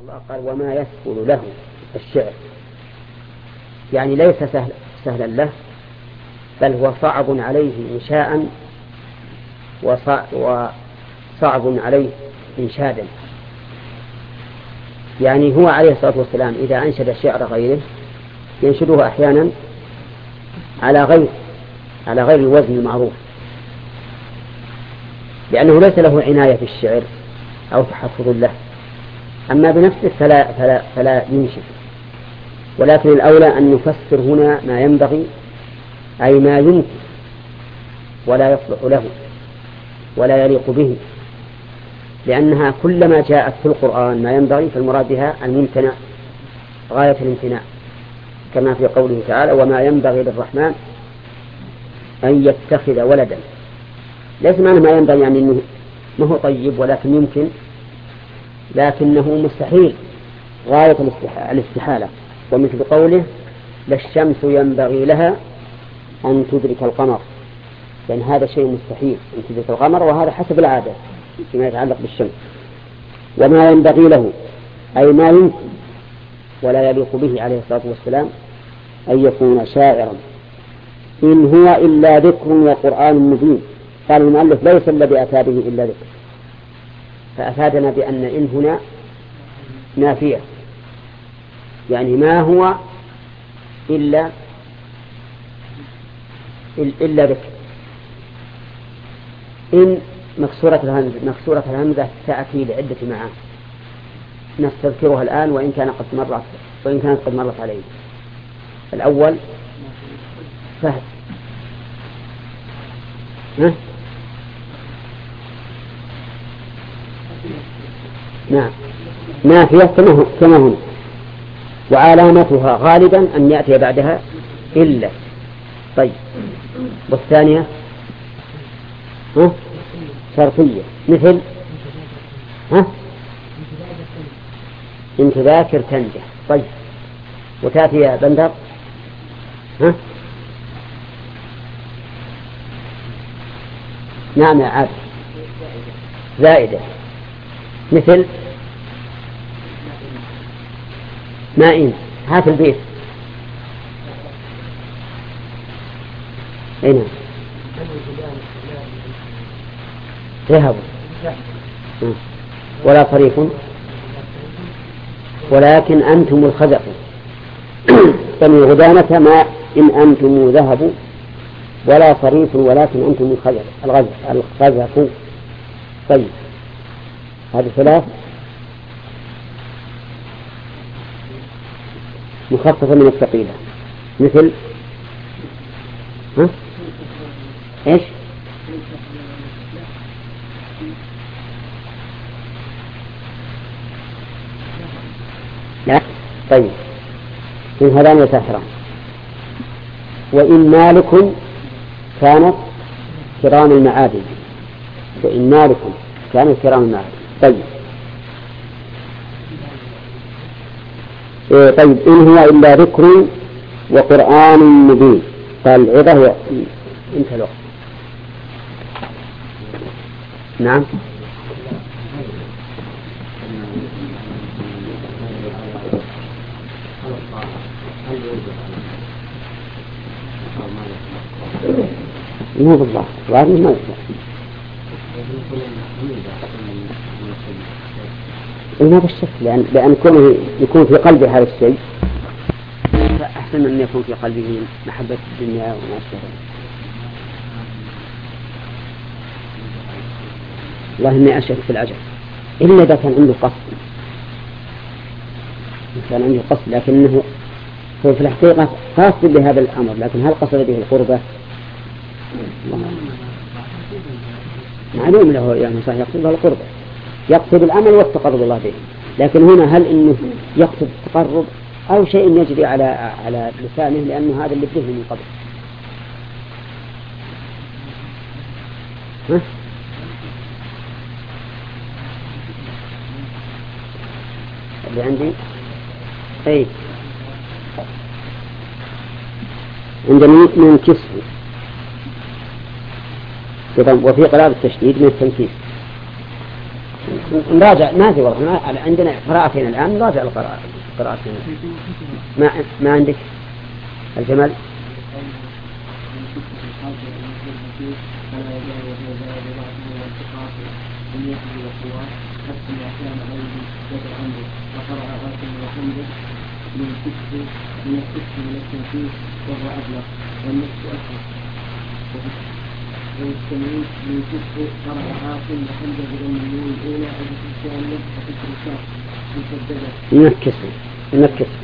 الله قال وما يسهل له الشعر، يعني ليس سهلا له، بل هو صعب عليه إنشاء وصعب عليه إنشادا. يعني هو عليه الصلاة والسلام إذا أنشد شعر غيره ينشده أحيانا على غير الوزن المعروف، لأنه ليس له عناية في الشعر أو تحفظ له. أما بنفسه فلا ينشد، ولكن الأولى أن نفسر هنا ما ينبغي، أي ما يمكن ولا يصلح له ولا يليق به، لأنها كلما جاءت في القرآن ما ينبغي فالمراد بها الممتنع غاية الامتناع، كما في قوله تعالى وما ينبغي للرحمن أن يتخذ ولدا. ليس معنى ما ينبغي يعني أنه ما هو طيب ولكن يمكن، لكنه مستحيل غاية الاستحالة. ومثل قوله لا الشمس ينبغي لها أن تدرك القمر، لأن هذا شيء مستحيل أن تدرك القمر، وهذا حسب العادة فيما يتعلق بالشمس. وما ينبغي له أي ما يمكن ولا يليق به عليه الصلاة والسلام أن يكون شاعرا، إن هو إلا ذكر وقرآن مبين. قال المؤلف ليس الذي أتى به إلا ذكر، فأفادنا بأن إن هنا نافية، يعني ما هو إلا ذكر. إن مكسورة الهمزة تأتي لعدة معاني نستذكرها الآن وإن كانت قد مرت علينا. الأول فهد، نعم نافية كما هنا، وعلامتها غالبا أن يأتي بعدها إلا. طيب والثانية شرطية مثل انت ذاكر تنجح. طيب وتأتي يا بندر نعم يا عاد زائدة مثل نائم. هات البيت أين ذهبوا ولا طريق ولكن أنتم الخزف فمن غدانة ما إن أنتم ذهبوا ولا صريف ولكن أنتم الخزف. طيب هذه ثلاث مخففة من الثقيلة مثل إيش لا. طيب إن هذان يسافران. وإن مالك كانت كرام المعادن، وإن مالك كانت كرام المعادن. طيب طيب إن هو إلا ذكر وقرآن مبين. قال العظة هو انتهى الوقت. نعم مو بالله وهذا ما يصلح. ما بالشك لأن كونه يكون في قلبه هذا الشيء أحسن من أن يكون في قلبه محبة الدنيا وما أشبه. والله إني أشك في العجب إلا إذا كان عنده قصد، لكنه هو في الحقيقة قاصد بهذا الأمر، لكن هل قصد به القربة؟ معلوم له يعني صحيح يقصد به القربة، يقصد العمل والتقرب الله به، لكن هنا هل إنه يقصد التقرب أو شيء يجري على لسانه لأنه هذا اللي بده من قبل. اللي عندي أي عندما من كسر وفي قرابة التشديد من التنكيس. نراجع ما في والله عندنا قراءتين الآن نراجع القراءتين. ما عندك الجمل؟ من الكسر من التنفيذ وهو أبلغ والنفس أكبر والتنوين من كسر قرأ عاصم وحمد بضم النون الأولى أو بالثانية وكسر الكاف مسددة من الكسر من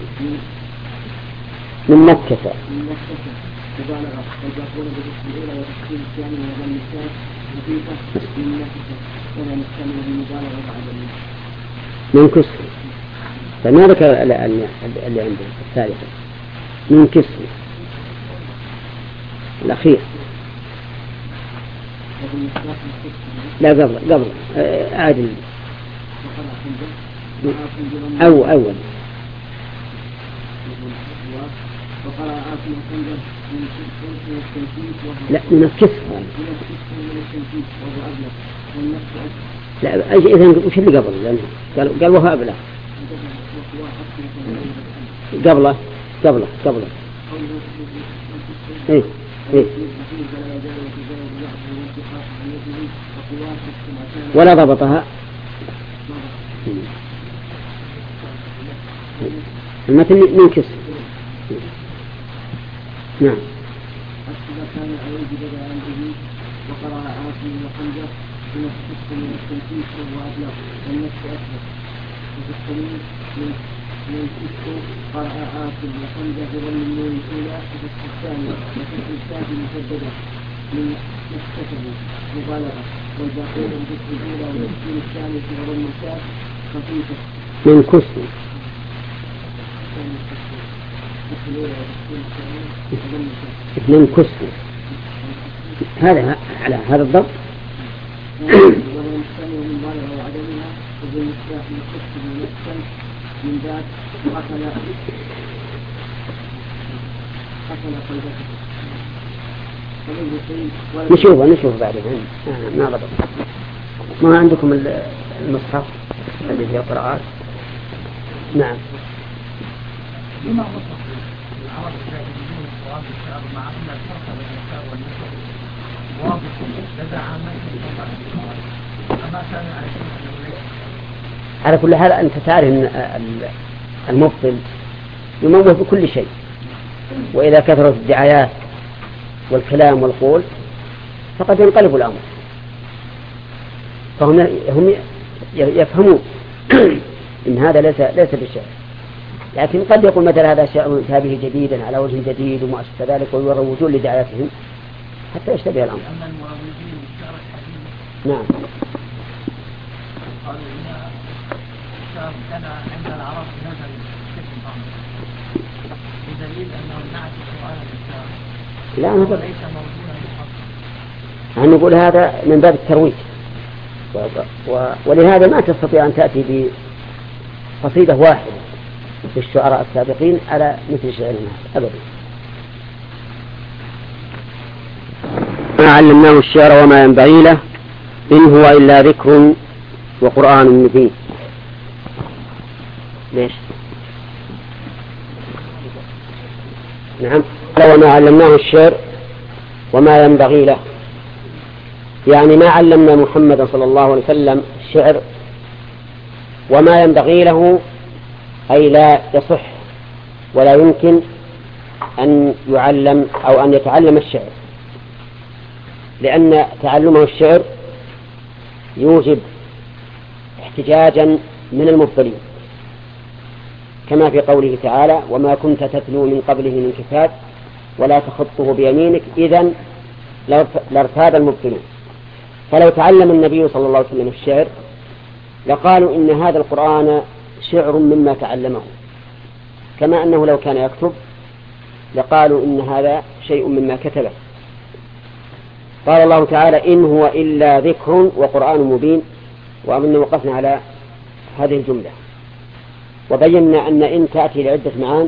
نكسة مبالغة ويقول بالكسر الأولى وتكسير الثاني وضم الكاف خفيفة من نكسة ولا نستعمل بالمبالغة بعد من كسر. فما ذكر اللي عنده الثالثة من كسر الأخير. لا قبل عادل أول لا من الكسر. لا إذن وش اللي قبل؟ قال وهو أبلغ. قبله إيه ولا ضبطها المثل من كسر. نعم. وقرأ عاصم وحمزة من الكسر من التنفيذ وهو أبلغ والنفس أكبر وفي التنوين من كسر قرأ عاصم وحمزة بضم النون الأولى وفي الثانية وفي الكاف مسددة من نكسته مبالغة والباقون بالكسر الأولى والتسكين الثانية وضم الكاف خفيفة من كسر من كسر هذا على هذا الضبط. نشوف بعدين ما ضبط. ما عندكم المصحف اللي فيه قراءات؟ نعم. لما وصف العرب الجاهليين الصواب الشعر مع أن الفرق بين الشعر والنثر واضح لدى عامة فما كان على كل حال أنت تعرف أن المبطل يموه بكل شيء، وإذا كثرت الدعايات والكلام والقول فقد ينقلب الأمر. فهم يفهمون إن هذا ليس بالشعر، لكن قد يقول مثل هذا شعر به جديدا على وجه جديد وما أشبه ذلك ويروجون لدعاياتهم حتى يشتبه الأمر. نعم. قالوا إن الشعر كان عند العرب نزل بشكل أمر بدليل أنه نعكس على الشعر. لا ليس موجودا محقق. نقول هذا من باب الترويج، ولهذا ما تستطيع أن تأتي بقصيدة واحدة للشعراء السابقين على مثل شعرنا أبدا. ما علمناه الشعر وما ينبغي له إن هو إلا ذكر وقرآن مبين. ليش؟ نعم. وما علمناه الشعر وما ينبغي له، يعني ما علمنا محمد صلى الله عليه وسلم الشعر وما ينبغي له، أي لا يصح ولا يمكن أن يعلم أو أن يتعلم الشعر، لأن تعلمه الشعر يوجب احتجاجا من المبطلين، كما في قوله تعالى: وما كنت تتلو من قبله من كتاب ولا تخطه بيمينك إذن لارتاب المبطلون. فلو تعلم النبي صلى الله عليه وسلم الشعر لقالوا إن هذا القرآن شعر مما تعلمه، كما أنه لو كان يكتب لقالوا إن هذا شيء مما كتبه. قال الله تعالى: إن هو إلا ذكر وقرآن مبين. وأظن وقفنا على هذه الجملة وبينا أن إن تأتي لعدة معان،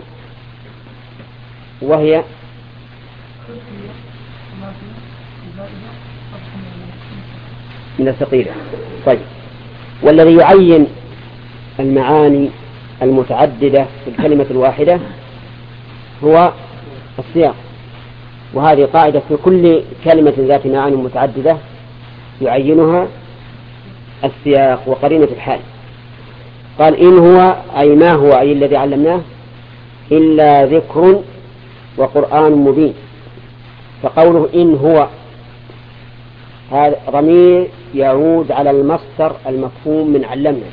وهي من الثقيلة. طيب، والذي يعين المعاني المتعددة في الكلمة الواحدة هو السياق، وهذه قاعدة في كل كلمة ذات معاني متعددة يعينها السياق وقرينة الحال. قال إن هو أي ما هو أي الذي علمناه إلا ذكر وقرآن مبين. فقوله إن هو هذا ضمير يعود على المصدر المفهوم من علمنا،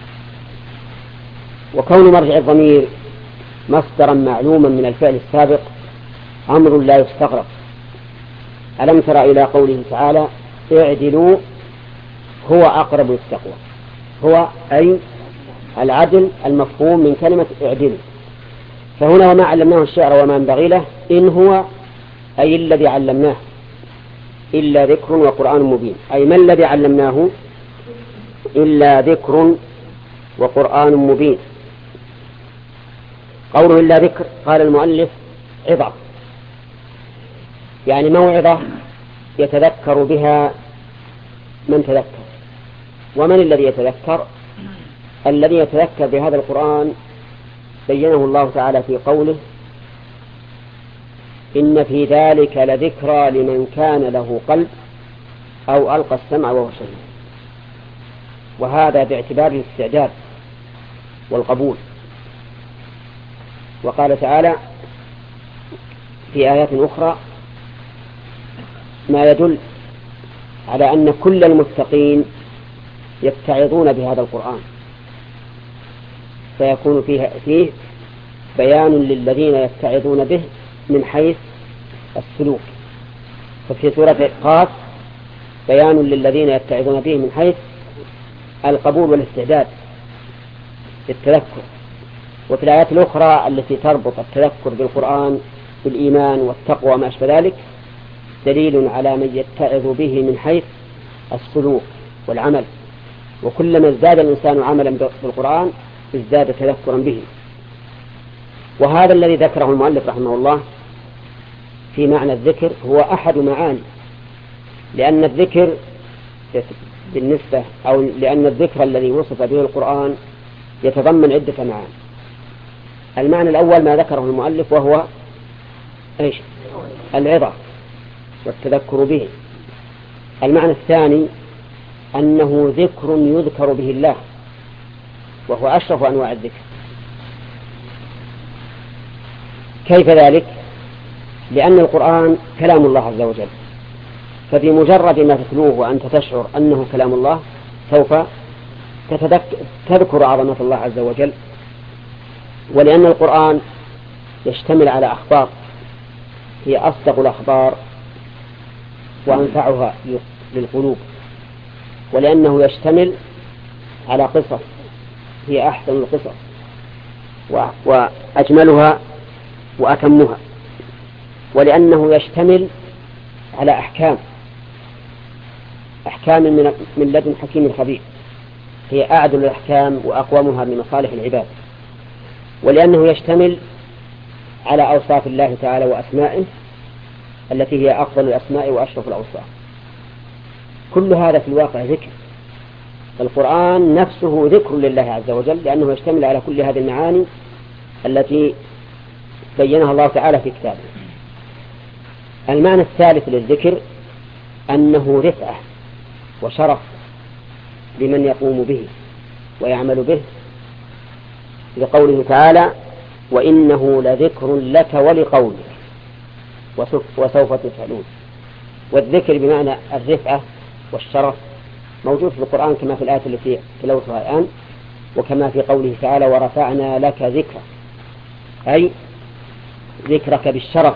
وكون مرجع الضمير مصدرا معلوما من الفعل السابق أمر لا يستغرب. ألم تر إلى قوله تعالى اعدلوا هو أقرب للتقوى، هو أي العدل المفهوم من كلمة اعدلوا. فهنا وما علمناه الشعر وما ينبغي له إن هو أي الذي علمناه إلا ذكر وقرآن مبين، أي ما الذي علمناه إلا ذكر وقرآن مبين. قوله إلا ذكر قال المؤلف عظة، يعني موعظة يتذكر بها من تذكر. ومن الذي يتذكر؟ الذي يتذكر بهذا القرآن بينه الله تعالى في قوله إن في ذلك لذكرى لمن كان له قلب أو ألقى السمع وهو شهيد. وهذا باعتبار الاستعداد والقبول. وقال تعالى في آيات أخرى ما يدل على أن كل المتقين يتعظون بهذا القرآن، فيكون فيه بيان للذين يتعظون به من حيث السلوك. ففي سورة قاف بيان للذين يتعظون به من حيث القبول والاستعداد للتذكر. وفي الآيات الأخرى التي تربط التذكر بالقرآن بالإيمان والتقوى وما أشبه ذلك دليل على من يتعظ به من حيث السلوك والعمل. وكلما ازداد الإنسان عملا بالقرآن ازداد تذكرا به. وهذا الذي ذكره المؤلف رحمه الله في معنى الذكر هو أحد معاني، لأن الذكر بالنسبة أو لأن الذكر الذي وصف به القرآن يتضمن عدة معاني. المعنى الأول ما ذكره المؤلف وهو إيش؟ العظة والتذكر به. المعنى الثاني أنه ذكر يذكر به الله وهو أشرف أنواع الذكر. كيف ذلك؟ لأن القرآن كلام الله عز وجل، فبمجرد ما تتلوه وأنت تشعر أنه كلام الله سوف تذكر عظمة الله عز وجل. ولأن القرآن يشتمل على أخبار هي أصدق الأخبار وأنفعها للقلوب، ولأنه يشتمل على قصص هي أحسن القصص وأجملها وأتمها، ولأنه يشتمل على أحكام من لدن حكيم خبير هي أعدل الأحكام وأقومها لمصالح العباد، ولأنه يشتمل على أوصاف الله تعالى وأسمائه التي هي أفضل الأسماء وأشرف الأوصاف. كل هذا في الواقع ذكر. القرآن نفسه ذكر لله عز وجل لأنه يشتمل على كل هذه المعاني التي بينها الله تعالى في كتابه. المعنى الثالث للذكر أنه رفعة وشرف لمن يقوم به ويعمل به، لقوله تعالى وإنه لذكر لك ولقومك وسوف تسألون. والذكر بمعنى الرفعة والشرف موجود في القرآن كما في الآية التي تلوتها الآن، وكما في قوله تعالى ورفعنا لك ذكرك، أي ذكرك بالشرف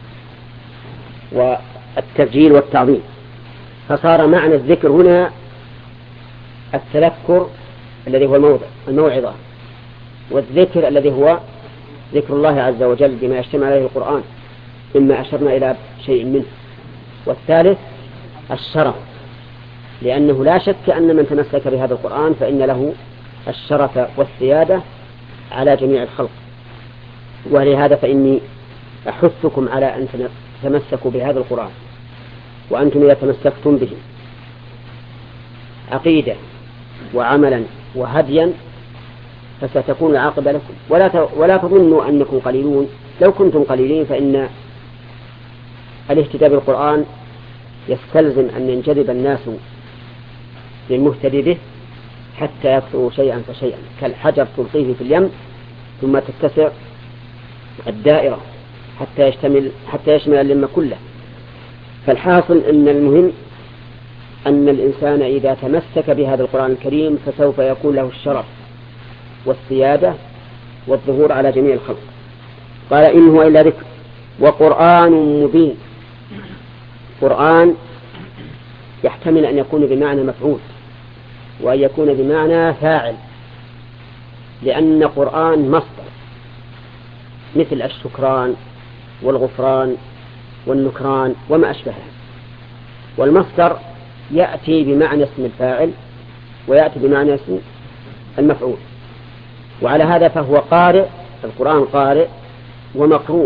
والتبجيل والتعظيم. فصار معنى الذكر هنا التذكر الذي هو الموعظة، والذكر الذي هو ذكر الله عز وجل بما يشتمل عليه القرآن مما أشرنا إلى شيء منه. والثالث الشرف، لأنه لا شك أن من تمسك بهذا القرآن فإن له الشرف والسيادة على جميع الخلق. ولهذا فإني أحثكم على أن تمسكوا بهذا القرآن، وأنتم إذا تمسكتم به عقيدة وعملا وهديا فستكون العاقبة لكم. ولا تظنوا أنكم قليلون، لو كنتم قليلين فإن الاهتداء بالقرآن يستلزم أن ينجذب الناس للمهتدي به حتى يكثروا شيئا فشيئا، كالحجر تلقيه في اليم ثم تتسع الدائرة حتى يشمل اليم كله. فالحاصل أن المهم أن الإنسان إذا تمسك بهذا القرآن الكريم فسوف يكون له الشرف والسيادة والظهور على جميع الخلق. قال إن هو إلا ذكر وقرآن مبين. قرآن يحتمل أن يكون بمعنى مفعول وأن يكون بمعنى فاعل، لأن قرآن مصدر مثل الشكران والغفران والنكران وما أشبهه، والمصدر يأتي بمعنى اسم الفاعل ويأتي بمعنى اسم المفعول، وعلى هذا فهو قارئ، القرآن قارئ ومقروء.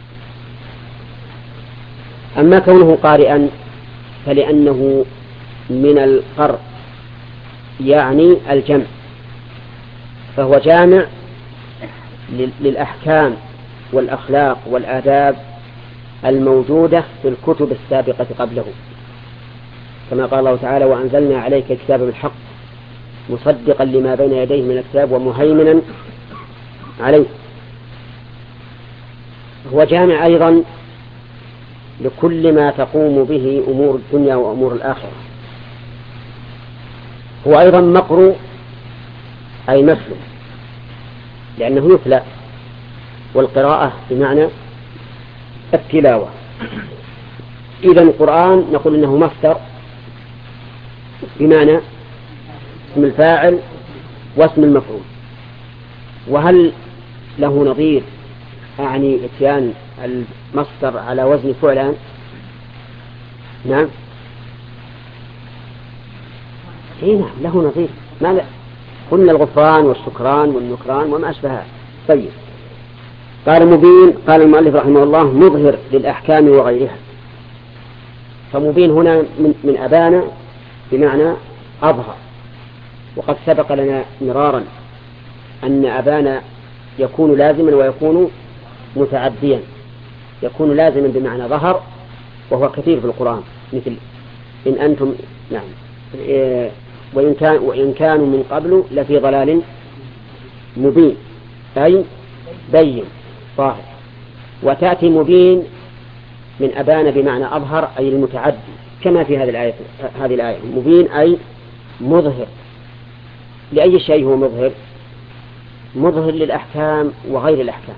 أما كونه قارئا فلأنه من القرء يعني الجمع، فهو جامع للأحكام والأخلاق والآداب الموجودة في الكتب السابقة قبله، كما قال الله تعالى وأنزلنا عليك الكتاب بالحق مصدقا لما بين يديه من الكتاب ومهيمنا عليه. هو جامع أيضا لكل ما تقوم به أمور الدنيا وأمور الآخرة. هو أيضا مقروء أي مثله، لأنه يتلى، والقراءة بمعنى التلاوة. إذا القرآن نقول إنه مصدر بمعنى اسم الفاعل واسم المفعول. وهل له نظير أعني إتيان المصدر على وزن فعلان؟ نعم، نعم له نظير. قلنا الغفران والشكران والنكران وما أشبهها. طيب، قال مبين. قال المؤلف رحمه الله مظهر للأحكام وغيرها. فمبين هنا من أبان بمعنى أظهر، وقد سبق لنا مرارا أن أبان يكون لازما ويكون متعديا. يكون لازما بمعنى ظهر وهو كثير في القرآن، مثل إن أنتم نعم وإن كانوا من قبل لفي ضلال مبين أي بين ظاهر. وتأتي مبين من أبان بمعنى أظهر أي المتعدي، كما في هذه الآية مبين أي مظهر. لأي شيء هو مظهر؟ مظهر للأحكام وغير الأحكام،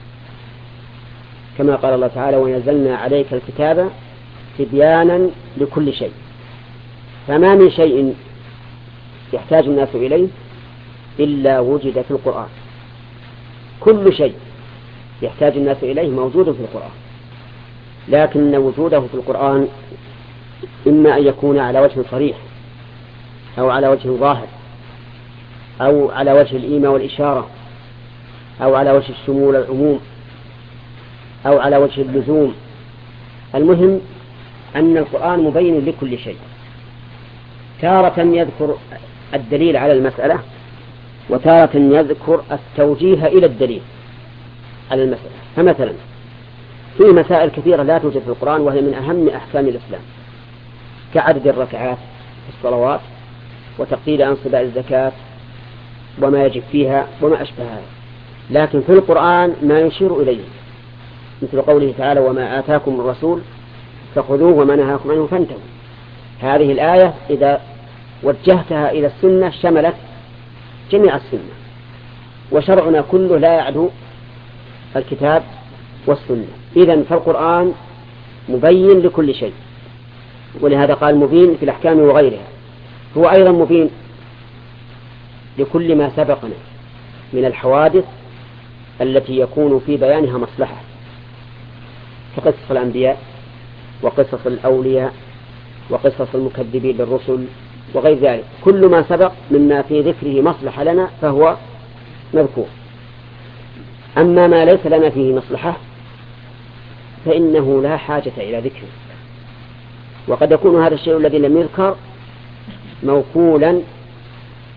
كما قال الله تعالى ونزلنا عليك الكتاب تبيانا لكل شيء. فما من شيء يحتاج الناس إليه إلا وجد في القرآن. كل شيء يحتاج الناس إليه موجود في القرآن، لكن وجوده في القرآن إما أن يكون على وجه صريح أو على وجه ظاهر أو على وجه الإيماء والإشارة أو على وجه الشمول والعموم أو على وجه اللزوم. المهم أن القرآن مبين لكل شيء. تارة يذكر الدليل على المسألة، وتارة يذكر التوجيه إلى الدليل على المسألة. فمثلا في مسائل كثيرة لا توجد في القرآن وهي من أهم أحكام الإسلام، كعدد الركعات في الصلوات وتقدير أنصباء الزكاة وما يجب فيها وما أشبهها، لكن في القرآن ما يشير إليه، مثل قوله تعالى وما آتاكم الرسول فخذوه وما نهاكم عنه فانتهوا. هذه الآية إذا وجهتها إلى السنة شملت جميع السنة، وشرعنا كله لا يعدو الكتاب والسنة. إذن فالقرآن مبين لكل شيء، ولهذا قال مبين في الأحكام وغيرها. هو أيضا مبين لكل ما سبقنا من الحوادث التي يكون في بيانها مصلحة، كقصص الأنبياء وقصص الأولياء وقصص المكذبين للرسل وغير ذلك. كل ما سبق مما في ذكره مصلحة لنا فهو مذكور. أما ما ليس لنا فيه مصلحة فإنه لا حاجة إلى ذكره. وقد يكون هذا الشيء الذي لم يذكر موكولا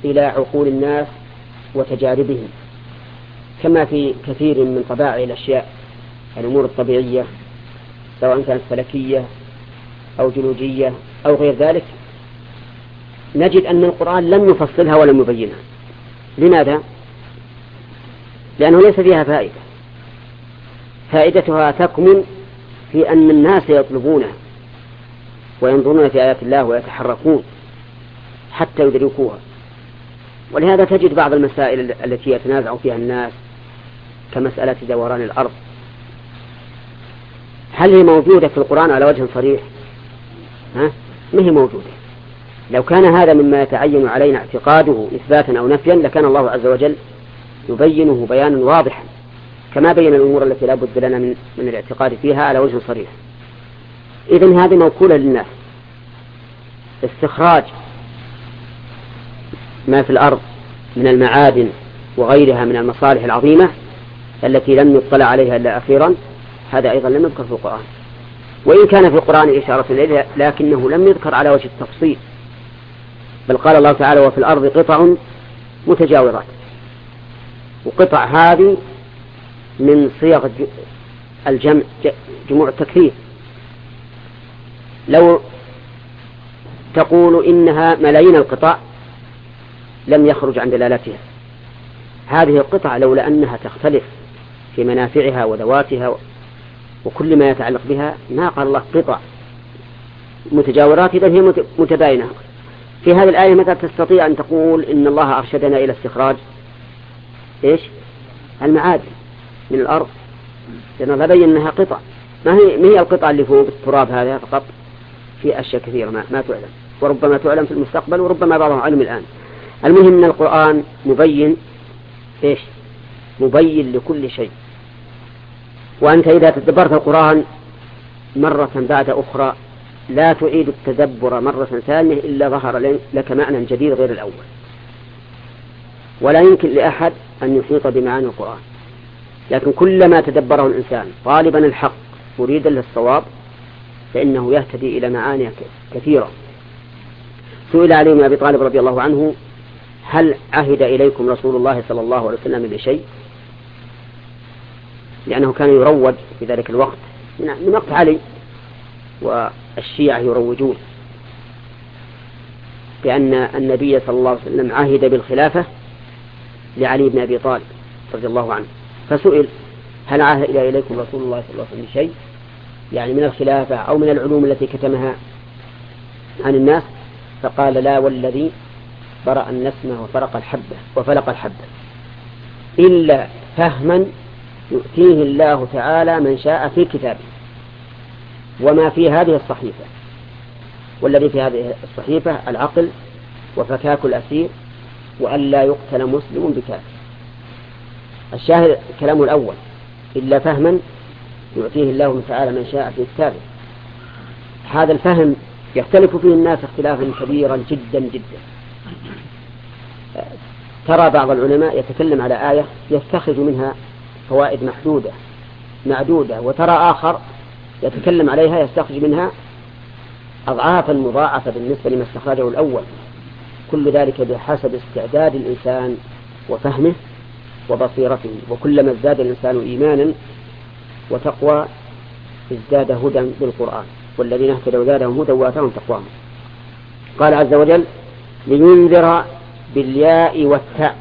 إلى عقول الناس وتجاربهم، كما في كثير من طبائع الأشياء، الأمور الطبيعية سواء كانت فلكية أو جيولوجية أو غير ذلك، نجد أن القرآن لم يفصلها ولم يبينها. لماذا؟ لأنه ليس فيها فائدة. فائدتها تكمن في أن الناس يطلبونها وينظرون في آيات الله ويتحركون حتى يدركوها. ولهذا تجد بعض المسائل التي يتنازع فيها الناس كمسألة دوران الأرض، هل هي موجودة في القرآن على وجه صريح؟ ما هي موجودة. لو كان هذا مما يتعين علينا اعتقاده إثباتا أو نفيا لكان الله عز وجل يبينه بيانا واضحا، كما بين الأمور التي لا بد لنا من الاعتقاد فيها على وجه صريح. إذن هذه موكولة للناس، استخراج ما في الأرض من المعادن وغيرها من المصالح العظيمة التي لم يطلع عليها إلا أخيرا، هذا أيضا لم يذكر في القرآن، وإن كان في القرآن إشارة إليه لكنه لم يذكر على وجه التفصيل، بل قال الله تعالى وفي الأرض قطع متجاورات. وقطع هذه من صيغ الجمع، جموع التكثير. لو تقول إنها ملايين القطع لم يخرج عن دلالتها. هذه القطع لولا أنها تختلف في منافعها وذواتها وكل ما يتعلق بها ما قال الله قطع متجاورات، إذن هي متباينة. في هذه الآية متى تستطيع أن تقول إن الله أرشدنا إلى استخراج المعادن من الأرض؟ لأن الله بين أنها قطع، ما هي القطع اللي فوق التراب هذا فقط، في أشياء كثيرة ما تعلم، وربما تعلم في المستقبل وربما بعضها علم الآن. المهم أن القرآن مبين مبين لكل شيء. وأنت إذا تدبرت القرآن مرة بعد أخرى لا تعيد التدبر مرة ثانية إلا ظهر لك معنى جديد غير الأول. ولا يمكن لأحد أن يحيط بمعاني القرآن، لكن كلما تدبره الإنسان طالبا الحق مريدا للصواب فإنه يهتدي إلى معاني كثيرة. سئل علي بن أبي طالب رضي الله عنه هل عهد إليكم رسول الله صلى الله عليه وسلم بشيء؟ لأنه كان يروج في ذلك الوقت من وقت علي، والشيعة يروجون بأن النبي صلى الله عليه وسلم عهد بالخلافة لعلي بن أبي طالب رضي الله عنه. فسئل هل عهد إليكم رسول الله صلى الله عليه وسلم بشيء، يعني من الخلافة أو من العلوم التي كتمها عن الناس؟ فقال لا والذي برأ النسمة وفلق الحبة إلا فهما يؤتيه الله تعالى من شاء في كتابه وما في هذه الصحيفة. والذي في هذه الصحيفة العقل وفكاك الأسير وأن لا يقتل مسلم بكافر. الشاهد كلامه الأول إلا فهما يؤتيه الله تعالى من شاء في كتابه. هذا الفهم يختلف فيه الناس اختلافا كبيرا جدا جدا. ترى بعض العلماء يتكلم على آية يستخرج منها فوائد معدودة، وترى آخر يتكلم عليها يستخرج منها أضعافا مضاعفة بالنسبة لما استخرجه الأول. كل ذلك بحسب استعداد الإنسان وفهمه وبصيرته، وكلما ازداد الإنسان إيمانا وتقوى ازداد هدى بالقرآن، والذين اهتدوا زادهم هدى وآتاهم تقواهم. قال عز وجل لينذر بالياء والتاء.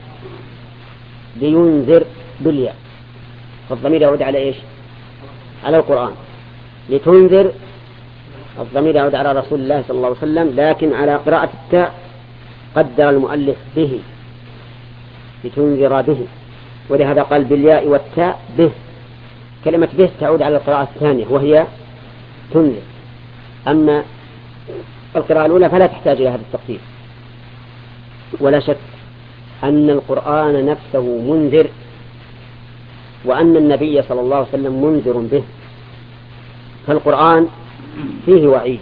لينذر بالياء، فالضمير يعود على على القرآن. لتنذر الضمير يعود على رسول الله صلى الله عليه وسلم، لكن على قراءة التاء قدر المؤلف به، لتنذر به، ولهذا قال بالياء والتاء به. كلمة به تعود على القراءة الثانية وهي تنذر، أما القراءة الأولى فلا تحتاج إلى هذا التقدير. ولا شك أن القرآن نفسه منذر، وأن النبي صلى الله عليه وسلم منذر به. فالقرآن فيه وعيد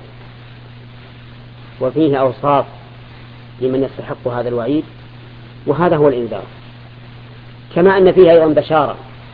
وفيه أوصاف لمن يستحق هذا الوعيد، وهذا هو الإنذار. كما أن فيه أيضا بشارة،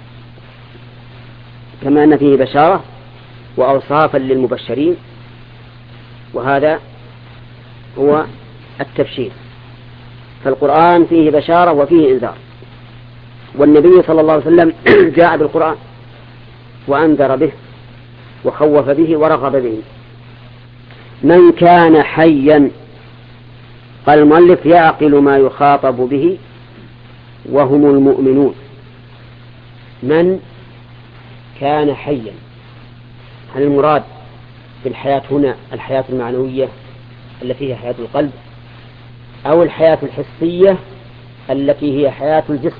كما أن فيه بشارة وأوصافا للمبشرين، وهذا هو التبشير. فالقرآن فيه بشارة وفيه إنذار، والنبي صلى الله عليه وسلم جاء بالقرآن وأنذر به وخوف به ورغب به. من كان حيا، قال المؤلف يعقل ما يخاطب به وهم المؤمنون. من كان حيا، هل المراد بالحياة هنا الحياة المعنوية التي هي حياة القلب، أو الحياة الحسية التي هي حياة الجسم؟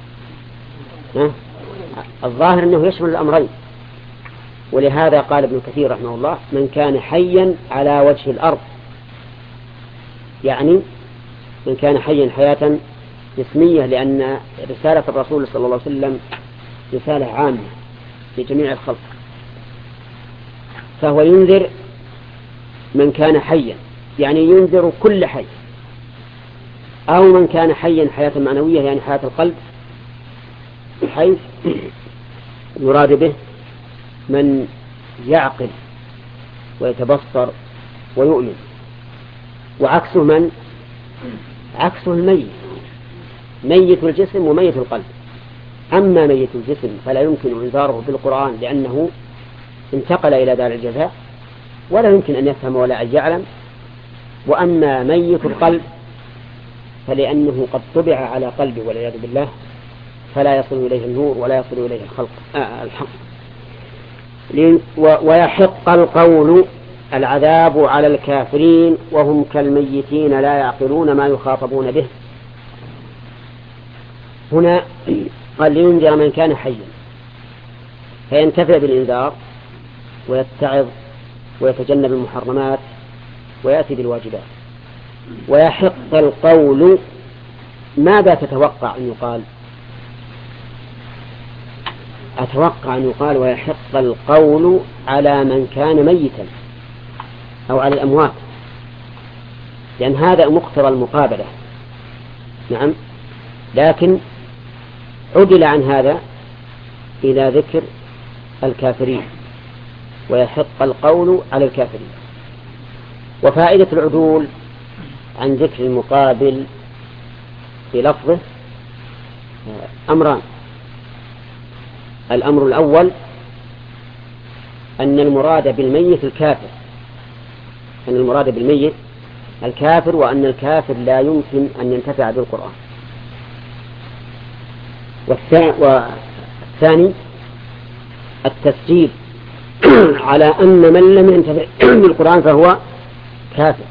الظاهر أنه يشمل الأمرين، ولهذا قال ابن كثير رحمه الله من كان حيا على وجه الأرض، يعني من كان حيا حياة جسمية، لأن رسالة الرسول صلى الله عليه وسلم رسالة عامة لجميع الخلق، فهو ينذر من كان حيا، يعني ينذر كل حي، أو من كان حيا حياة معنوية يعني حياة القلب، حيث يراد به من يعقل ويتبصر ويؤمن. وعكسه من؟ عكسه الميت، ميت الجسم وميت القلب. أما ميت الجسم فلا يمكن إنذاره بالقرآن لأنه انتقل إلى دار الجزاء ولا يمكن أن يفهم ولا أن يعلم. وأما ميت القلب فلأنه قد طبع على قلبه والعياذ بالله، فلا يصل إليه النور ولا يصل إليه الحق. ويحق القول العذاب على الكافرين وهم كالميتين لا يعقلون ما يخاطبون به. هنا قال لينذر من كان حيا، فينتفع بالإنذار ويتعظ ويتجنب المحرمات ويأتي بالواجبات. ويحق القول، ماذا تتوقع أن يقال؟ أتوقع أن يقال ويحق القول على من كان ميتا أو على الأموات، لأن هذا مقتضى المقابلة. نعم، لكن عدل عن هذا إلى ذكر الكافرين، ويحق القول على الكافرين. وفائدة العدول عن ذكر المقابل بلفظه أمران. الأمر الأول أن المراد بالميت الكافر، أن المراد بالميت الكافر، وأن الكافر لا يمكن أن ينتفع بالقرآن. والثاني التسجيل على أن من لم ينتفع بالقرآن فهو كافر،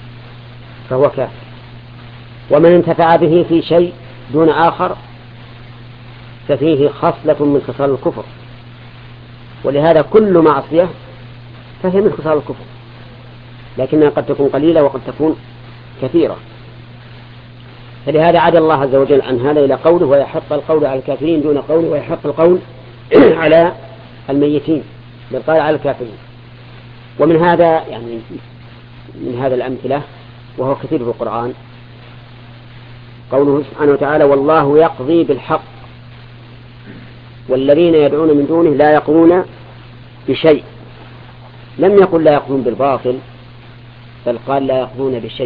ومن انتفع به في شيء دون آخر ففيه خصلة من خصال الكفر. ولهذا كل معصية فهي من خصال الكفر، لكنها قد تكون قليلة وقد تكون كثيرة. فلهذا عاد الله عز وجل عن هذا إلى قوله ويحق القول على الكافرين دون قوله ويحق القول على الميتين، بل قال على الكافرين. ومن هذا يعني من هذا الأمثلة وهو كثير في القرآن قوله سبحانه وتعالى والله يقضي بالحق والذين يدعون من دونه لا يقضون بشيء. لم يقل لا يقضون بالباطل، بل قال لا يقضون بشيء،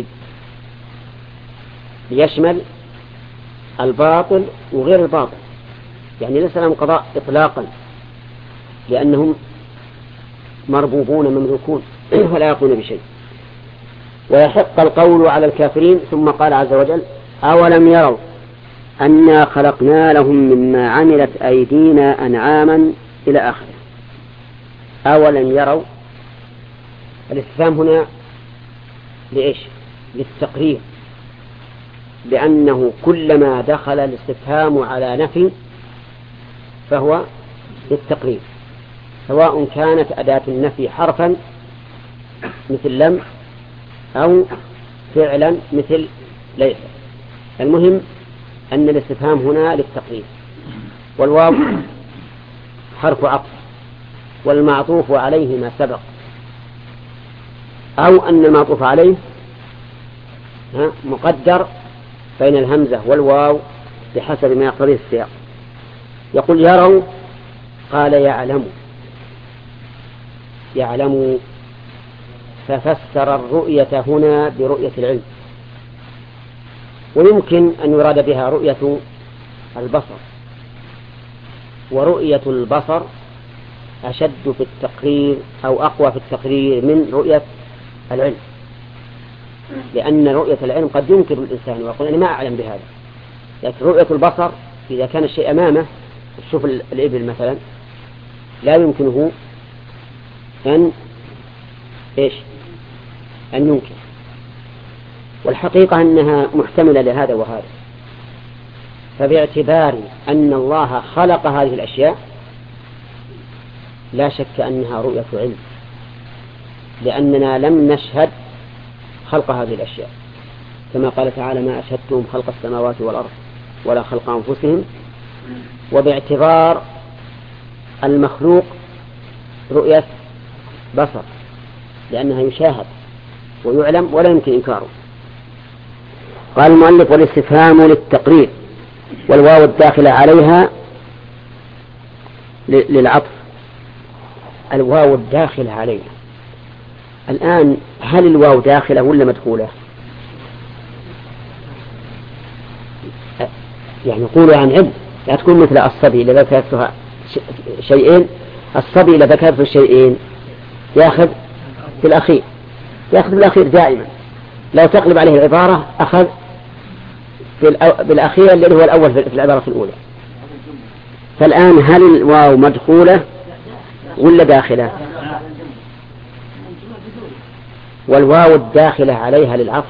ليشمل الباطل وغير الباطل، يعني ليس لهم قضاء إطلاقا لأنهم مربوبون مملوكون ولا يقضون بشيء. ويحق القول على الكافرين. ثم قال عز وجل أولم يروا أنا خلقنا لهم مما عملت أيدينا أنعاما إلى آخره. أولم يروا، الاستفهام هنا لإيش؟ للتقرير، لأنه كلما دخل الاستفهام على نفي فهو للتقرير، سواء كانت أداة النفي حرفا مثل لم أو فعلا مثل ليس. المهم أن الاستفهام هنا للتقرير. والواو حرف عطف والمعطوف عليه ما سبق، أو أن المعطوف عليه مقدر بين الهمزة والواو بحسب ما يقتضيه السياق. يقول يروا، قال يعلموا، ففسر الرؤية هنا برؤية العلم، ويمكن أن يراد بها رؤية البصر، ورؤية البصر أشد في التقرير أو أقوى في التقرير من رؤية العلم، لأن رؤية العلم قد ينكر الإنسان ويقول أنا ما أعلم بهذا، لكن رؤية البصر إذا كان الشيء أمامه، شوف الإبل مثلا لا يمكنه أن ينكر. والحقيقة أنها محتملة لهذا وهذا، فباعتبار أن الله خلق هذه الأشياء لا شك أنها رؤية علم، لأننا لم نشهد خلق هذه الأشياء، كما قال تعالى ما أشهدتهم خلق السماوات والأرض ولا خلق أنفسهم. وباعتبار المخلوق رؤية بصر، لأنها يشاهد ويعلم ولا يمكن إنكاره. قال المؤلف والاستفهام للتقرير، والواو الداخلة عليها للعطف، الواو الداخلة عليها. الآن هل الواو داخلة ولا مدخولة؟ يعني يقولوا عن علم لا تكون مثل الصبي إذا ذكرتها شيئين، الصبي إذا ذكرته الشيئين يأخذ في الأخير، يأخذ بالأخير دائما، لو تقلب عليه العبارة أخذ بالأخير الذي هو الأول في العبارة الأولى. فالآن هل الواو مدخولة ولا داخلة؟ والواو الداخلة عليها للعطف،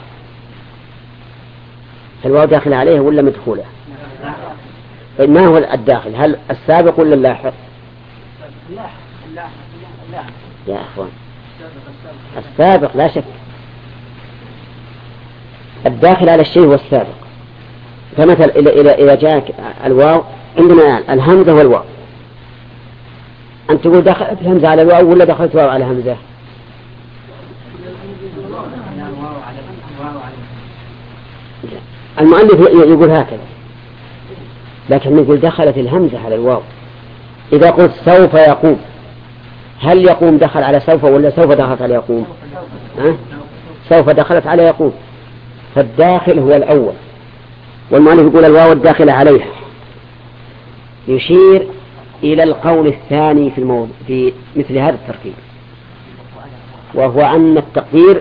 الواو داخلة عليها ولا مدخولة؟ ما هو الداخل، هل السابق ولا اللاحق؟ يا أخوان السابق لا شك، الداخل على الشيء هو السابق. فمثل إذا جاءك الواو، عندنا الهمزة والواو، أنت تقول دخلت الهمزة على الواو ولا دخلت واو على همزة؟ المؤلف يقول هكذا، لكن يقول دخلت الهمزة على الواو. إذا قلت سوف يقوم، هل يقوم دخل على سوف ولا سوف دخلت على يقوم؟ سوف دخلت على يقوم، فالداخل هو الأول. والمؤلف يقول الواو الداخلة عليها، يشير إلى القول الثاني في مثل هذا التركيب، وهو أن التقدير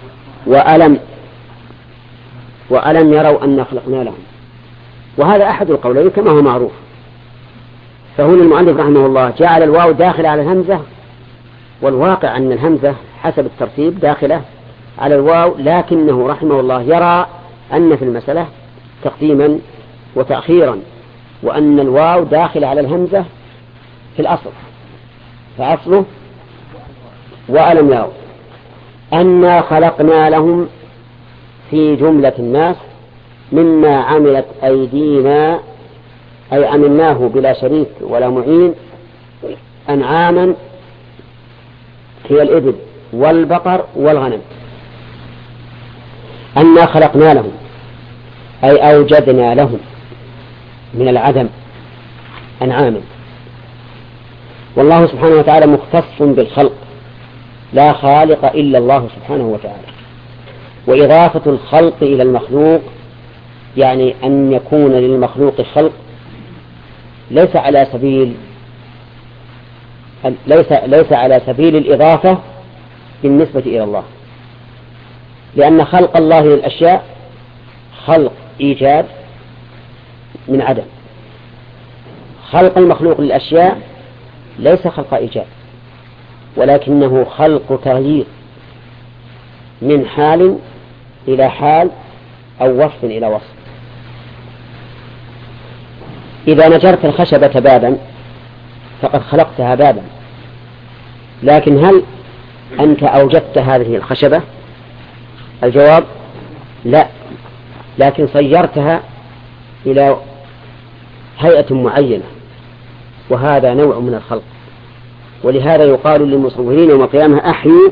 وألم يروا أن خلقنا لهم، وهذا أحد القولين كما هو معروف. فهنا المؤلف رحمه الله جعل الواو داخلة على الهمزة، والواقع أن الهمزة حسب الترتيب داخلة على الواو، لكنه رحمه الله يرى أن في المسألة تقديما وتأخيرا، وأن الواو داخلة على الهمزة في الأصل، فأصله وألم يروا أنا خلقنا لهم في جملة الناس مما عملت أيدينا، أي عملناه بلا شريك ولا معين، أنعاما هي الإبل والبقر والغنم. أنا خلقنا لهم أي أوجدنا لهم من العدم أنعاما. والله سبحانه وتعالى مختص بالخلق، لا خالق إلا الله سبحانه وتعالى. وإضافة الخلق إلى المخلوق يعني أن يكون للمخلوق خلق ليس على سبيل الإضافة بالنسبة إلى الله، لأن خلق الله للأشياء خلق إيجاد من عدم، خلق المخلوق للأشياء ليس خلق إيجاد، ولكنه خلق تغيير من حال إلى حال أو وصف إلى وصف. إذا نجرت الخشبة بابا فقد خلقتها بابا، لكن هل أنت أوجدت هذه الخشبة؟ الجواب لا، لكن صيرتها إلى هيئة معينة، وهذا نوع من الخلق. ولهذا يقال للمصورين يوم القيامة أحيوا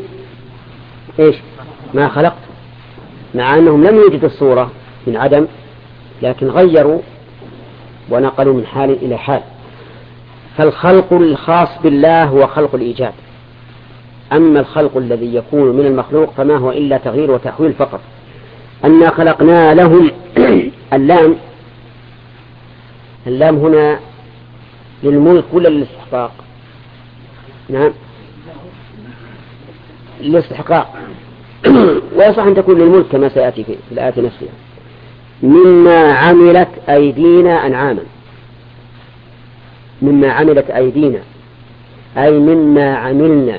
ما خلقت، مع أنهم لم يوجدوا الصورة من عدم، لكن غيروا ونقلوا من حال إلى حال. فالخلق الخاص بالله هو خلق الإيجاد، أما الخلق الذي يكون من المخلوق فما هو إلا تغيير وتحويل فقط. أنا خلقنا لهم. اللام هنا للملك ولا للاستحقاق؟ نعم للاستحقاق. ويصح أن تكون للملك كما سيأتي في الآية نفسها. مما عملت أيدينا أنعاما. مما عملت أيدينا أي مما عملنا.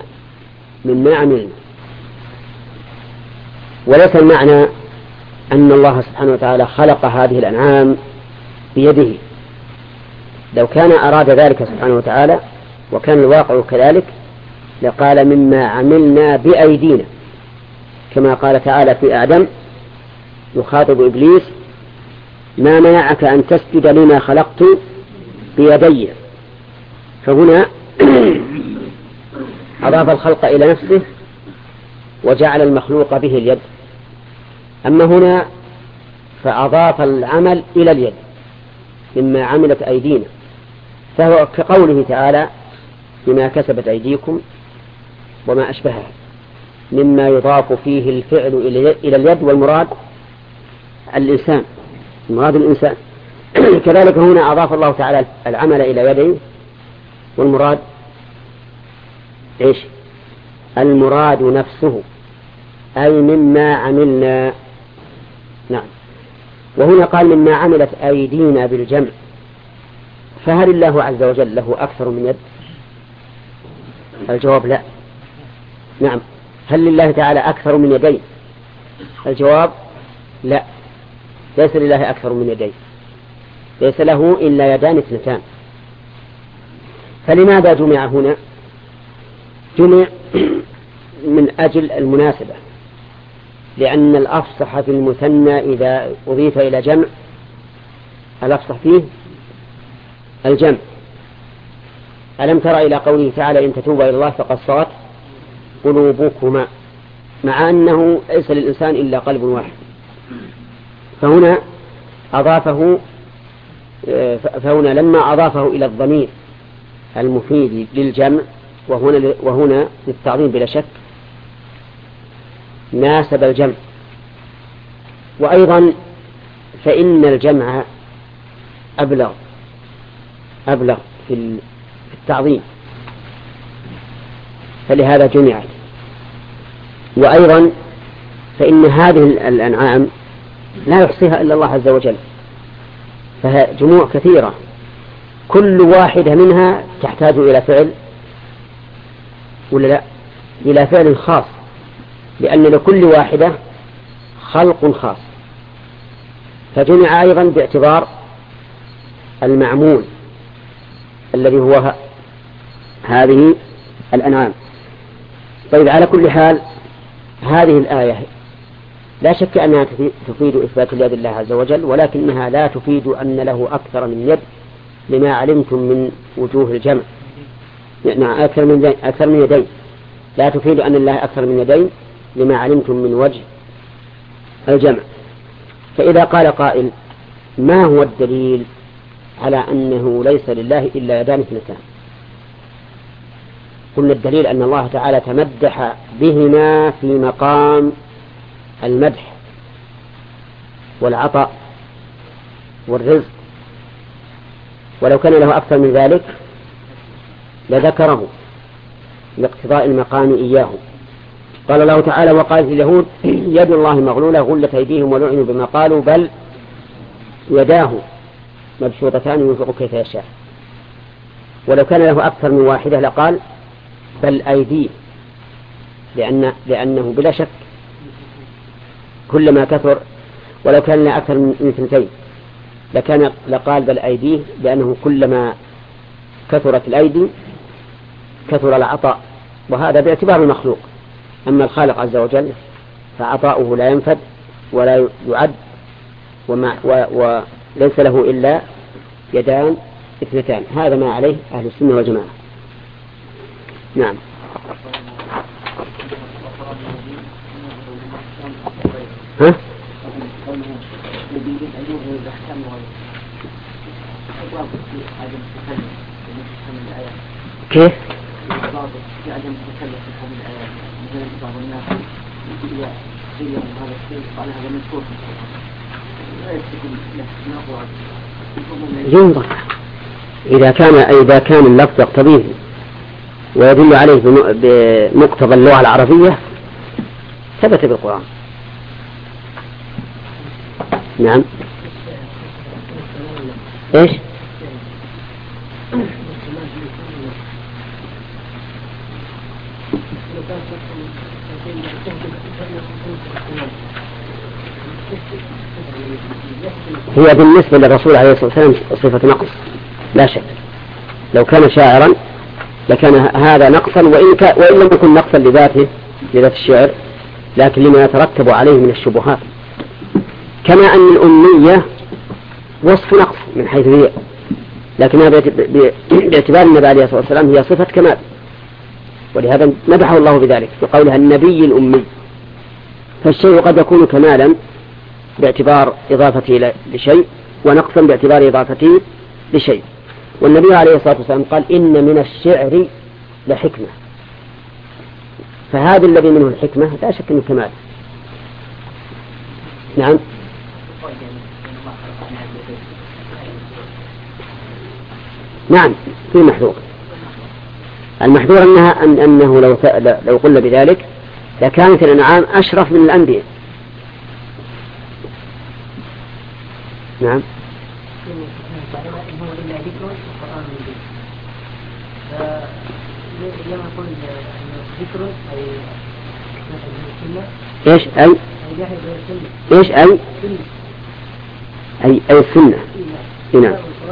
وليس المعنى أن الله سبحانه وتعالى خلق هذه الأنعام بيده. لو كان أراد ذلك سبحانه وتعالى وكان الواقع كذلك لقال مما عملنا بأيدينا، كما قال تعالى في آدم يخاطب إبليس ما منعك أن تسجد لما خلقت بيدي. فهنا أضاف الخلق إلى نفسه وجعل المخلوق به اليد. أما هنا فأضاف العمل إلى اليد مما عملت أيدينا، فهو كقوله تعالى بما كسبت أيديكم وما أشبهها، مما يضاف فيه الفعل إلى اليد والمراد الإنسان. كذلك هنا أضاف الله تعالى العمل إلى يديه والمراد إيش؟ المراد نفسه أي مما عملنا. نعم. وهنا قال مما عملت أيدينا بالجمع، فهل الله عز وجل له أكثر من يد؟ الجواب لا. نعم. هل لله تعالى أكثر من يدين؟ الجواب لا، ليس لله أكثر من يدين، ليس له إلا يدان اثنتان. فلماذا جمع هنا؟ جمع من أجل المناسبة، لأن الأفصح في المثنى إذا أضيف إلى جمع الأفصح فيه الجمع. ألم تر إلى قوله تعالى إن تتوبا إلى الله فقد صغت قلوبكما، مع أنه ليس للإنسان إلا قلب واحد. فهنا لما أضافه إلى الضمير المفيد للجمع وهنا للتعظيم بلا شك ناسب الجمع. وأيضا فإن الجمع أبلغ في التعظيم، فلهذا جمعت. وأيضا فإن هذه الأنعام لا يحصيها إلا الله عز وجل، فهي جموع كثيرة كل واحدة منها تحتاج إلى فعل ولا لا؟ إلى فعل خاص، لأن لكل واحدة خلق خاص. فجمع أيضا باعتبار المعمول الذي هو هذه الأنعام. طيب، على كل حال هذه الآية لا شك أنها تفيد إثبات اليد لله عز وجل، ولكنها لا تفيد أن له أكثر من يد لما علمتم من وجوه الجمع، يعني أكثر من يدين. لا تفيد أن الله أكثر من يدين لما علمتم من وجه الجمع. فإذا قال قائل ما هو الدليل على أنه ليس لله إلا يدان اثنتان؟ قلنا الدليل أن الله تعالى تمدح بهما في مقام المدح والعطاء والرزق، ولو كان له أكثر من ذلك لذكره لاقتضاء المقام إياه. قال الله تعالى وقالت اليهود يد الله مغلولة غلت أيديهم ولعنوا بما قالوا بل يداه مبسوطتان ينفق كيف يشاء. ولو كان له أكثر من واحدة لقال بل أيديه، لأنه بلا شك كلما كثر. ولو كان له أكثر من اثنتين لقال بل أيديه، لأنه كلما كثرت الأيدي كثر العطاء، وهذا باعتبار المخلوق. أما الخالق عز وجل فعطاؤه لا ينفد ولا يعد، وليس له إلا يدان اثنتان. هذا ما عليه أهل السنة والجماعة. نعم. ها؟ كيف؟ قيل له هذا الشيء قال هذا مذكور في القرآن لا يستكون له ينظر إذا كان اللفظ يقتضيه ويدل عليه بمقتضى اللغة العربية ثبت بالقرآن. نعم. إيش؟ هي بالنسبة للرسول عليه الصلاة والسلام صفة نقص لا شك. لو كان شاعرا لكان هذا نقصا وإن لم يكن نقصا لذاته لذات الشعر، لكن لما يترتب عليه من الشبهات، كما أن الأمنية وصف نقص من حيث هي، لكنها باعتبار النبي عليه الصلاة والسلام هي صفة كمال، ولهذا مدحه الله بذلك بقولها النبي الأمي. فالشيء قد يكون كمالا باعتبار إضافته لشيء ونقصا باعتبار إضافته لشيء. والنبي عليه الصلاة والسلام قال إن من الشعر لحكمة، فهذا الذي منه الحكمة لا شك أنه كمال. نعم. نعم في محذور. المحذور أنه لو قلنا بذلك لكانت الأنعام أشرف من الأنبياء. نعم. ايش اي السنة. نعم.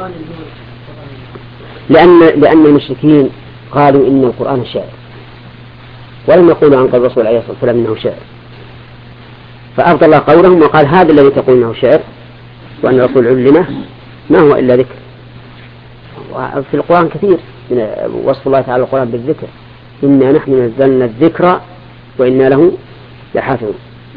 لأن المشركين قالوا إن القرآن شعر، ولم يقولوا عن قول الرسول عليه الصلاة والسلام إنه شعر، فأفضل الله قولهم وقال هذا الذي تقول إنه شعر وأن الرسول علمه ما هو إلا ذكر. وفي القرآن كثير من وصف الله تعالى القرآن بالذكر، إنا نحن نزلنا الذكر وإنا له لحافظون.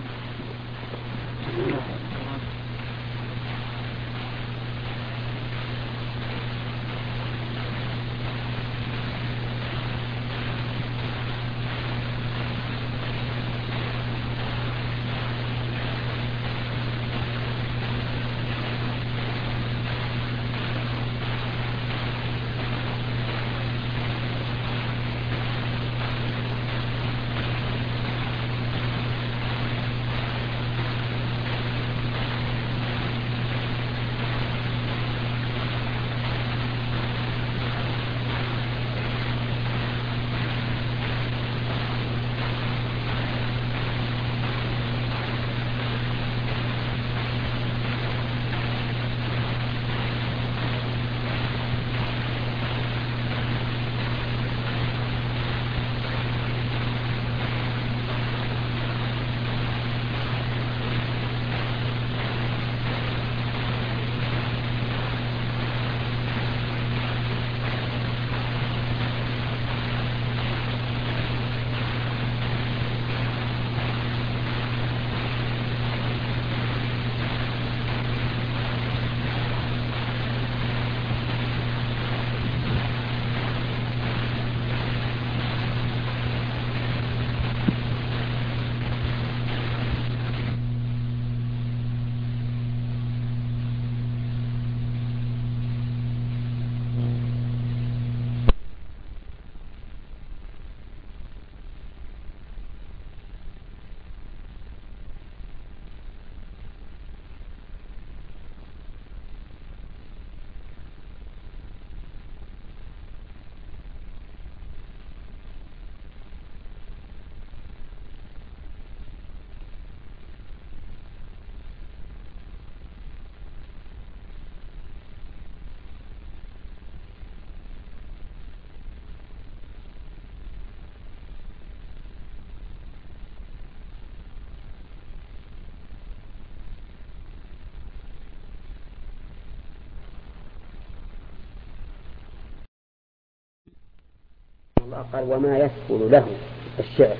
الله قال وما يسهل له الشعر،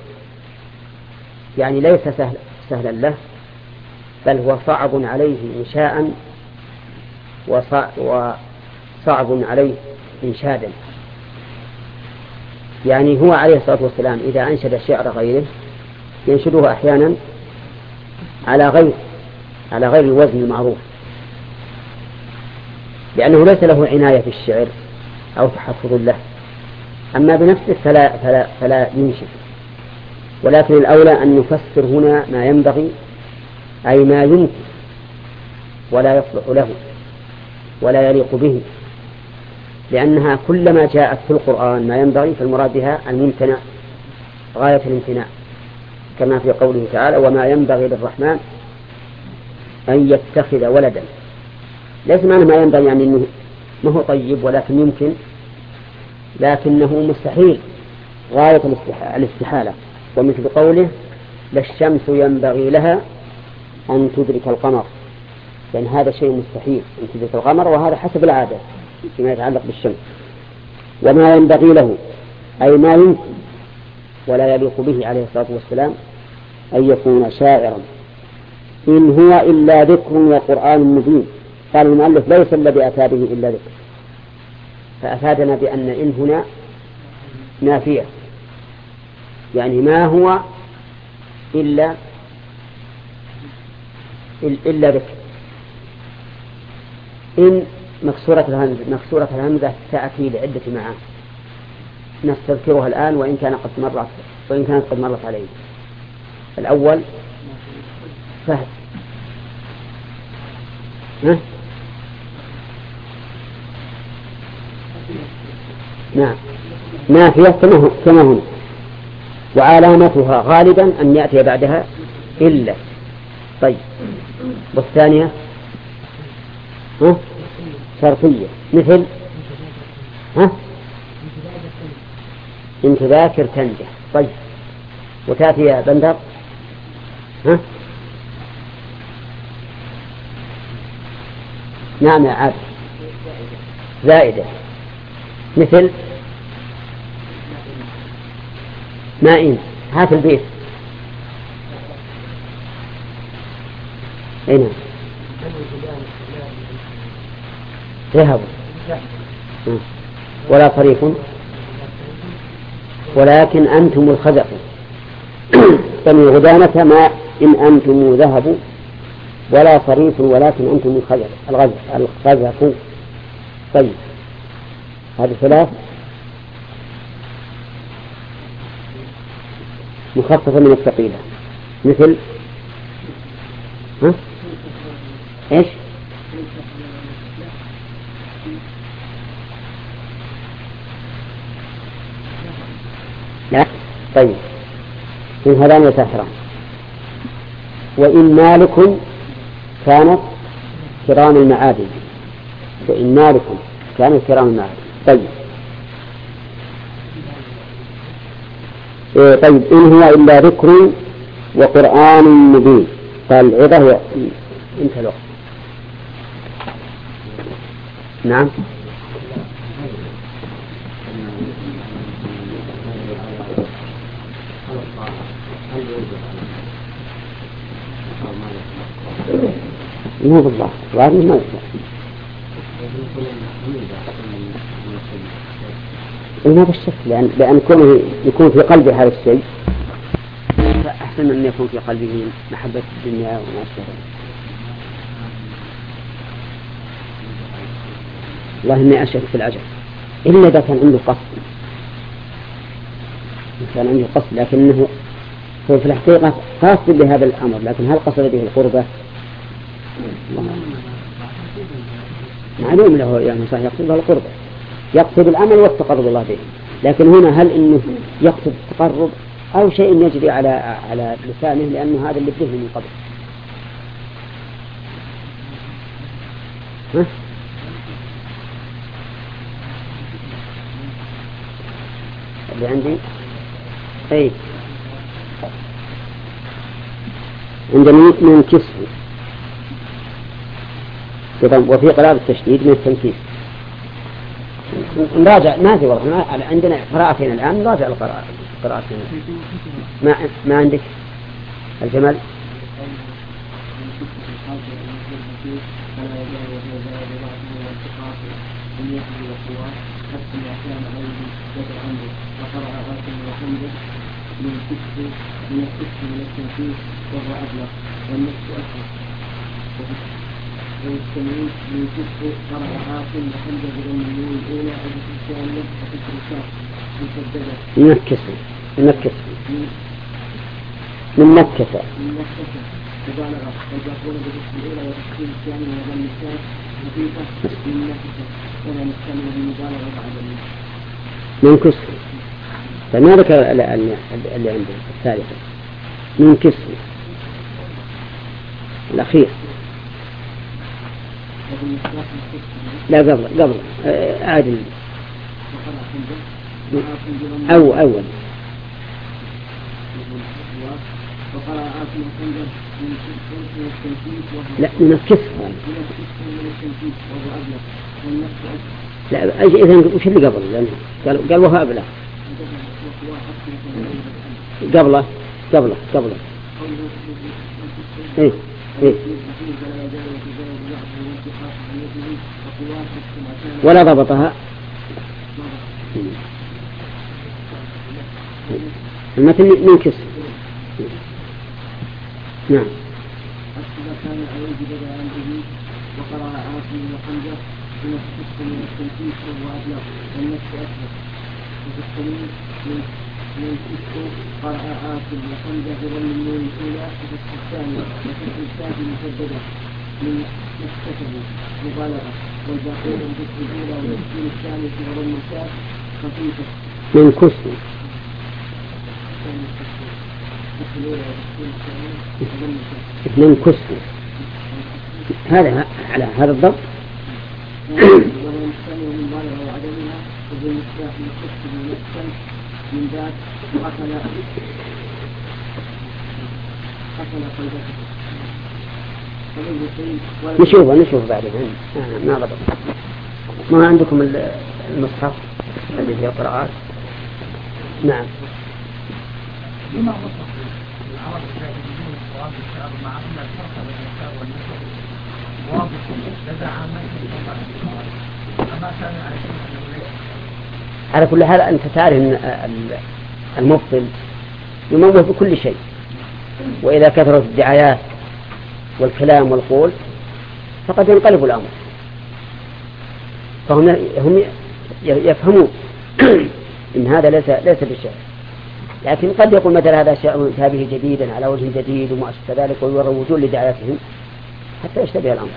يعني ليس سهلا له، بل هو صعب عليه إنشاء وصعب عليه إنشادا. يعني هو عليه الصلاة والسلام إذا أنشد شعر غيره ينشده أحيانا على غير الوزن المعروف، لأنه ليس له عناية في الشعر أو تحفظ له. أما بنفسه فلا ينشف، ولكن الأولى أن نفسر هنا ما ينبغي، أي ما يمكن ولا يصلح له ولا يليق به، لأنها كلما جاءت في القرآن ما ينبغي فالمراد بها الممتنع غاية الامتناع، كما في قوله تعالى: وما ينبغي للرحمن أن يتخذ ولدا. ليس معنى ما ينبغي يعني أنه ما هو طيب ولكن يمكن، لكنه مستحيل غاية الاستحالة. ومثل قوله: لا الشمس ينبغي لها أن تدرك القمر، لأن هذا شيء مستحيل أن تدرك القمر، وهذا حسب العادة فيما يتعلق بالشمس. وما ينبغي له أي ما يمكن ولا يليق به عليه الصلاة والسلام أن يكون شاعرا، إن هو إلا ذكر وقرآن مبين. قال المؤلف: ليس الذي أتى به إلا ذكر، فأفادنا بأن إن هنا نافية، يعني ما هو إلا ذكر. إن مكسورة الهمزة تأتي لعدة معاني نستذكرها الآن وإن كانت قد مرت علينا. الأول فهد، نعم، نافية كما هنا، وعلامتها غالبا أن يأتي بعدها إلا. طيب، والثانية شرطية، مثل إن تذاكر تنجح. طيب، وتأتي يا بندر نعم يا عاد، زائدة، مثل مائن. هات البيت. أين ذهبوا ولا طريق ولكن أنتم الخزف فمن غدانة ما إن أنتم ذهبوا ولا صريف ولكن أنتم الخزف. طيب، هذه ثلاث مخففة من الثقيلة، مثل إيش؟ لا. طيب، إن هذان يتأثران. وإن مالك كانت كرام المعادن، وإن مالك كانت كرام المعادن. طيب، طيب، إن هو إلا ذكر وقرآن مبين. فالعظة هي انتهى الوقت. نعم. مو بالله، وهذه ما يصلح. ما بالشك، لأن كونه يكون في قلبه هذا الشيء أحسن من أن يكون في قلبه محبة الدنيا وما أشبه. والله إني أشك في العجب إلا إذا كان عنده قصد، لكنه هو في الحقيقة قاصد بهذا الأمر، لكن هل قصد به القربة؟ معلوم له يعني صحيح يقصد به القربة، يقصد العمل والتقرب الله به، لكن هنا هل إنه يقصد التقرب أو شيء يجري على لسانه لأنه هذا اللي بده من قبل. اللي عندي أي عندنا من كسر، وفي قراءة التشديد من التنكيس. نراجع، ما في والله، عندنا قراءتين الآن، نراجع القراءتين. ما عندك الجمال؟ من الكسر من التنكيس وهو أبلغ. والنفس أسود. والتمييز من كفر قرأ عاصم وحمزة بضم النون الأولى أبو الثانية وكسر الكاف مسددة. من الكسر مبالغة والباقون بالاسم الأولى وتسكين الثاني وضم الكاف خفيفة من نكسة ولا نستعمل بالمبالغة بعد من كسر. فما ذكر اللي عنده الثالثة من كسر الأخير. لا قبل عادل أول لا من الكسر. لا إذا وش اللي قبل؟ لأنه قال وهو أبلغ. قبله إيه ولا ضبطها المثل من كسر. نعم. كان عليه بدأ عنده وقرأ عاصم وحمزة من الكسر من التنفيذ وهو أبلغ والنفس أسود. وفي التمييز من كسر قرأ عاصم وحمزة بضم النون الأولى وفي الثانية وفي الكاف مسددة من نفسه مبالغة والباقون بالكسر الأولى والتسكين الثانية وضم الكاف خفيفة من كسر. اثنين كسر هذا على هذا الضبط. نشوف بعدين ما ضبط. ما عندكم المصحف اللي فيه قراءات؟ نعم. لما وصف العرب يجدون الصواب الشعر مع أن الفرق بين الشعر والنسب واضح لدى عامته فما كان على كل حال أنت تعرف أن المبطل يموه بكل شيء، وإذا كثرت الدعايات والكلام والقول فقد ينقلب الأمر. فهم يفهمون إن هذا ليس بالشعر، لكن قد يقول مثلا هذا شعر به جديدا على وجه جديد وما أشبه ذلك ويروجون لدعاياتهم حتى يشتبه الأمر.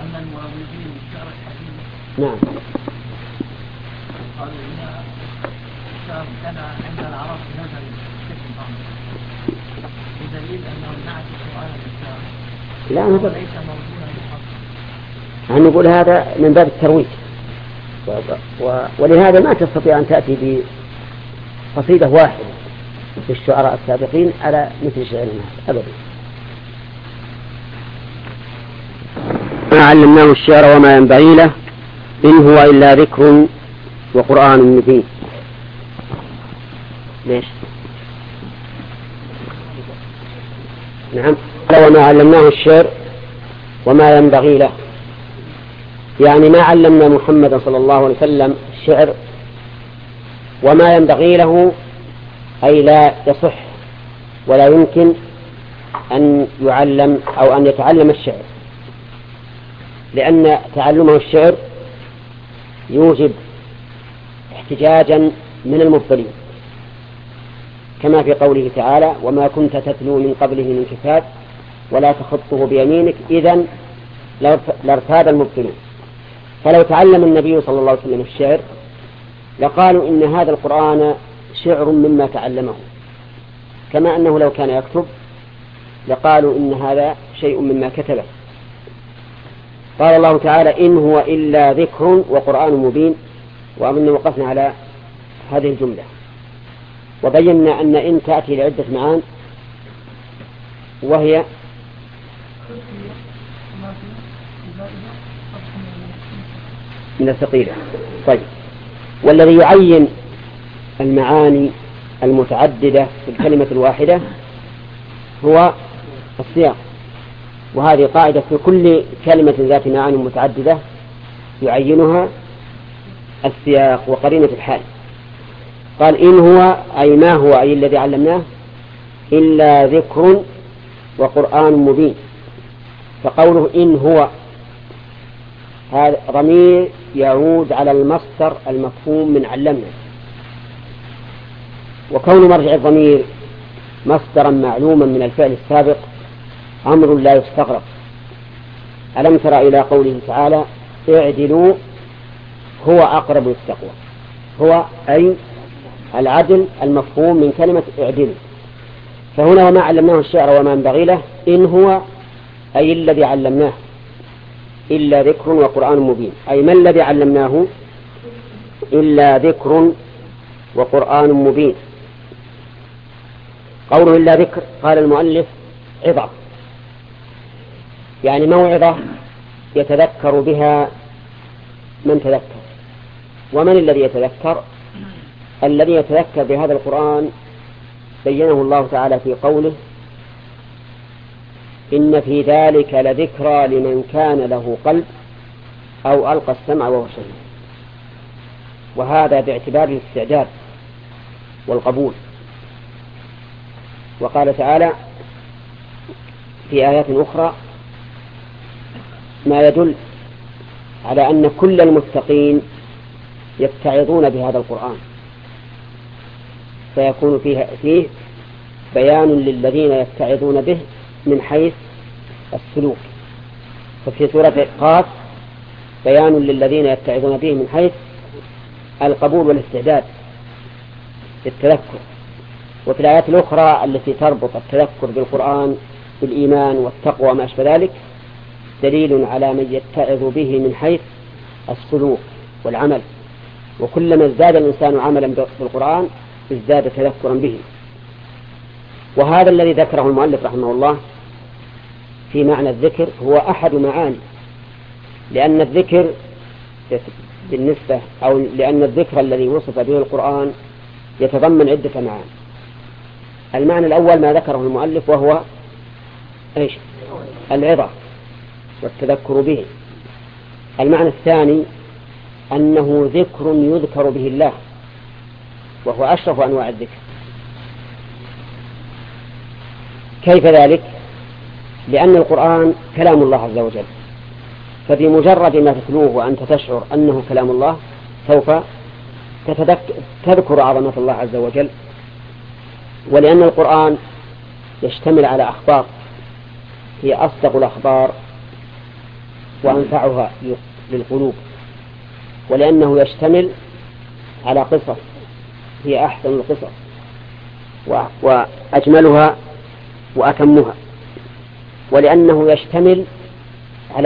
نعم. قالوا إن الشعر كان عند العرب نزل بدليل أنه نعت القرآن بالشعر. لا ليس موجودا بالحق. نقول هذا من باب الترويج، ولهذا ما تستطيع أن تأتي بقصيدة واحدة للشعراء السابقين على مثل شعرنا أبدا. ما علمناه الشعر وما ينبغي له إن هو إلا ذكر وقرآن مبين. ليش؟ نعم. وما علمناه الشعر وما ينبغي له، يعني ما علمنا محمد صلى الله عليه وسلم الشعر وما ينبغي له، أي لا يصح ولا يمكن أن يعلم أو أن يتعلم الشعر، لأن تعلمه الشعر يوجب احتجاجا من المبطلين، كما في قوله تعالى وما كنت تتلو من قبله من كتاب ولا تخطه بيمينك إذن لارتاب المبطلون. فلو تعلم النبي صلى الله عليه وسلم الشعر لقالوا إن هذا القرآن شعر مما تعلمه، كما أنه لو كان يكتب لقالوا إن هذا شيء مما كتبه. قال الله تعالى إن هو إلا ذكر وقرآن مبين، وأظن وقفنا على هذه الجملة وبينا أن إن تأتي لعدة معان وهي من الثقيلة. طيب، والذي يعين المعاني المتعددة في الكلمة الواحدة هو السياق، وهذه قاعدة في كل كلمة ذات معاني متعددة يعينها السياق وقرينة الحال. قال إن هو أي ما هو أي الذي علمناه إلا ذكر وقرآن مبين، فقوله إن هو هذا ضمير يعود على المصدر المفهوم من علمنا، وكون مرجع الضمير مصدرا معلوما من الفعل السابق أمر لا يستغرب. ألم تر إلى قوله تعالى اعدلوا هو أقرب للتقوى، هو أي العدل المفهوم من كلمة اعدلوا. فهنا وما علمناه الشعر وما ينبغي له إن هو أي الذي علمناه إلا ذكر وقرآن مبين، أي ما الذي علمناه إلا ذكر وقرآن مبين. قوله إلا ذكر قال المؤلف عظة، يعني موعظة يتذكر بها من تذكر. ومن الذي يتذكر؟ الذي يتذكر بهذا القرآن بينه الله تعالى في قوله إن في ذلك لذكرى لمن كان له قلب أو ألقى السمع وهو شهيد. وهذا باعتبار الاستعداد والقبول. وقال تعالى في آيات أخرى ما يدل على أن كل المتقين يتعظون بهذا القرآن، فيكون فيه بيان للذين يتعظون به من حيث السلوك. ففي سورة قاف بيان للذين يتعظون به من حيث القبول والاستعداد للتذكر. وفي الآيات الأخرى التي تربط التذكر بالقرآن بالإيمان والتقوى وما أشبه ذلك دليل على من يتعظ به من حيث السلوك والعمل. وكلما ازداد الإنسان عملا بالقرآن ازداد تذكرا به. وهذا الذي ذكره المؤلف رحمه الله في معنى الذكر هو أحد معاني، لأن الذكر بالنسبة أو لأن الذكر الذي وصف به القرآن يتضمن عدة معاني. المعنى الأول ما ذكره المؤلف وهو إيش؟ العظة والتذكر به. المعنى الثاني أنه ذكر يذكر به الله وهو أشرف أنواع الذكر. كيف ذلك؟ لأن القرآن كلام الله عز وجل، فبمجرد ما تتلوه وأنت تشعر أنه كلام الله سوف تذكر عظمة الله عز وجل. ولأن القرآن يشتمل على أخبار هي أصدق الأخبار وأنفعها للقلوب، ولأنه يشتمل على قصص هي أحسن القصص وأجملها وأتمها، ولأنه يشتمل على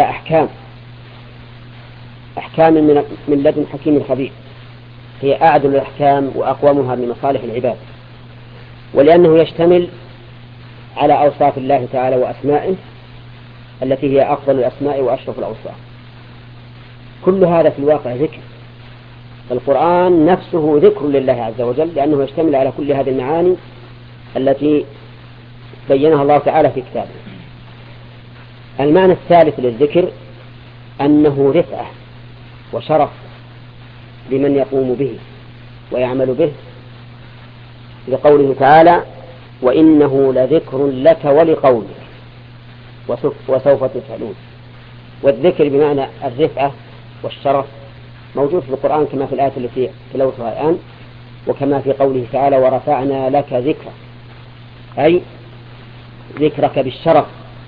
أحكام من لدن حكيم خبير هي أعدل الأحكام وأقومها لمصالح العباد، ولأنه يشتمل على أوصاف الله تعالى وأسمائه التي هي أفضل الأسماء وأشرف الأوصاف. كل هذا في الواقع ذكر. القرآن نفسه ذكر لله عز وجل لأنه يشتمل على كل هذه المعاني التي بينها الله تعالى في كتابه. المعنى الثالث للذكر أنه رفعة وشرف لمن يقوم به ويعمل به، لقوله تعالى وإنه لذكر لك ولقومك وسوف تسألون. والذكر بمعنى الرفعة والشرف موجود في القرآن كما في الآية التي تلوتها الآن، وكما في قوله تعالى ورفعنا لك ذكرك، أي ذكرك بالشرف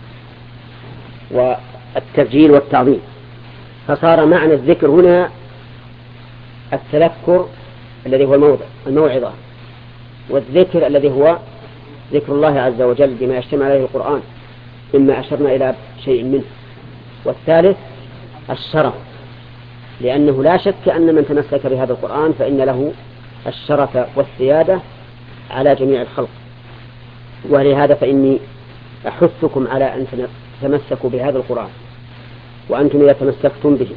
والتبجيل والتعظيم. فصار معنى الذكر هنا التذكر الذي هو الموعظة، والذكر الذي هو ذكر الله عز وجل بما يشتمل عليه القرآن مما أشرنا إلى شيء منه. والثالث الشرف، لأنه لا شك أن من تمسك بهذا القرآن فإن له الشرف والسيادة على جميع الخلق. ولهذا فإني أحثكم على أن تتمسكوا بهذا القرآن، وأنتم إذا تمسكتم به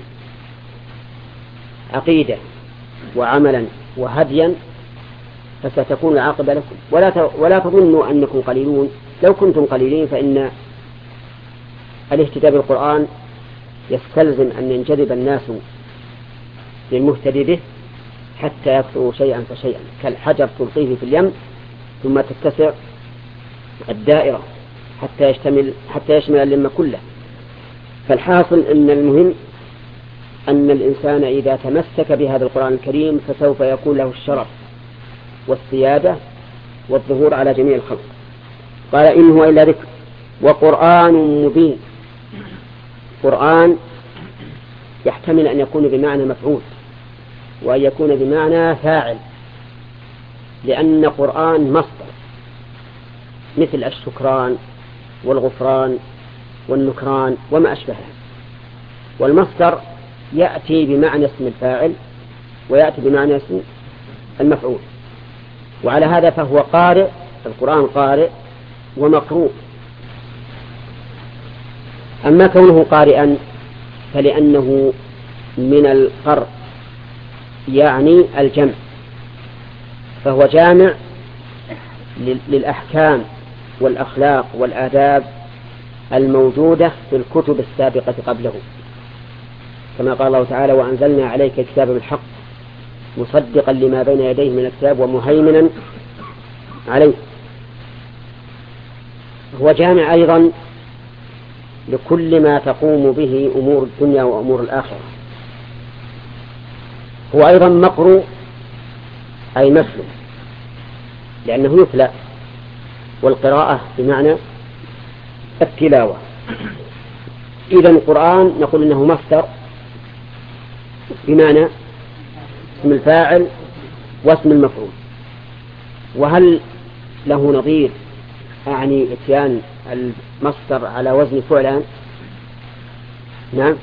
عقيدة وعملا وهديا فستكون العاقبة لكم. ولا تظنوا أنكم قليلون، لو كنتم قليلين فإن الاهتداء بالقرآن يستلزم أن ينجذب الناس للمهتدي به حتى يكثروا شيئا فشيئا، كالحجر تلقيه في اليم ثم تتسع الدائرة حتى يشمل اليم كله. فالحاصل أن المهم أن الإنسان إذا تمسك بهذا القرآن الكريم فسوف يكون له الشرف والسيادة والظهور على جميع الخلق. قال إن هو إلا ذكر وقرآن مبين. قرآن يحتمل أن يكون بمعنى مفعول وأن يكون بمعنى فاعل، لأن قرآن مصدر مثل الشكران والغفران والنكران وما أشبهه، والمصدر يأتي بمعنى اسم الفاعل ويأتي بمعنى اسم المفعول، وعلى هذا فهو قارئ. القرآن قارئ ومقروء. أما كونه قارئا فلأنه من القرء يعني الجمع، فهو جامع للأحكام والأخلاق والآداب الموجودة في الكتب السابقة قبله، كما قال الله تعالى وأنزلنا عليك الكتاب بالحق مصدقا لما بين يديه من الكتاب ومهيمنا عليه. هو جامع أيضا لكل ما تقوم به أمور الدنيا وأمور الآخرة. هو أيضا مقروء أي مثله، لأنه يتلى، والقراءة بمعنى التلاوة. إذا القرآن نقول إنه مصدر بمعنى اسم الفاعل واسم المفعول. وهل له نظير أعني إتيان المصدر على وزن فعلان؟ نعم،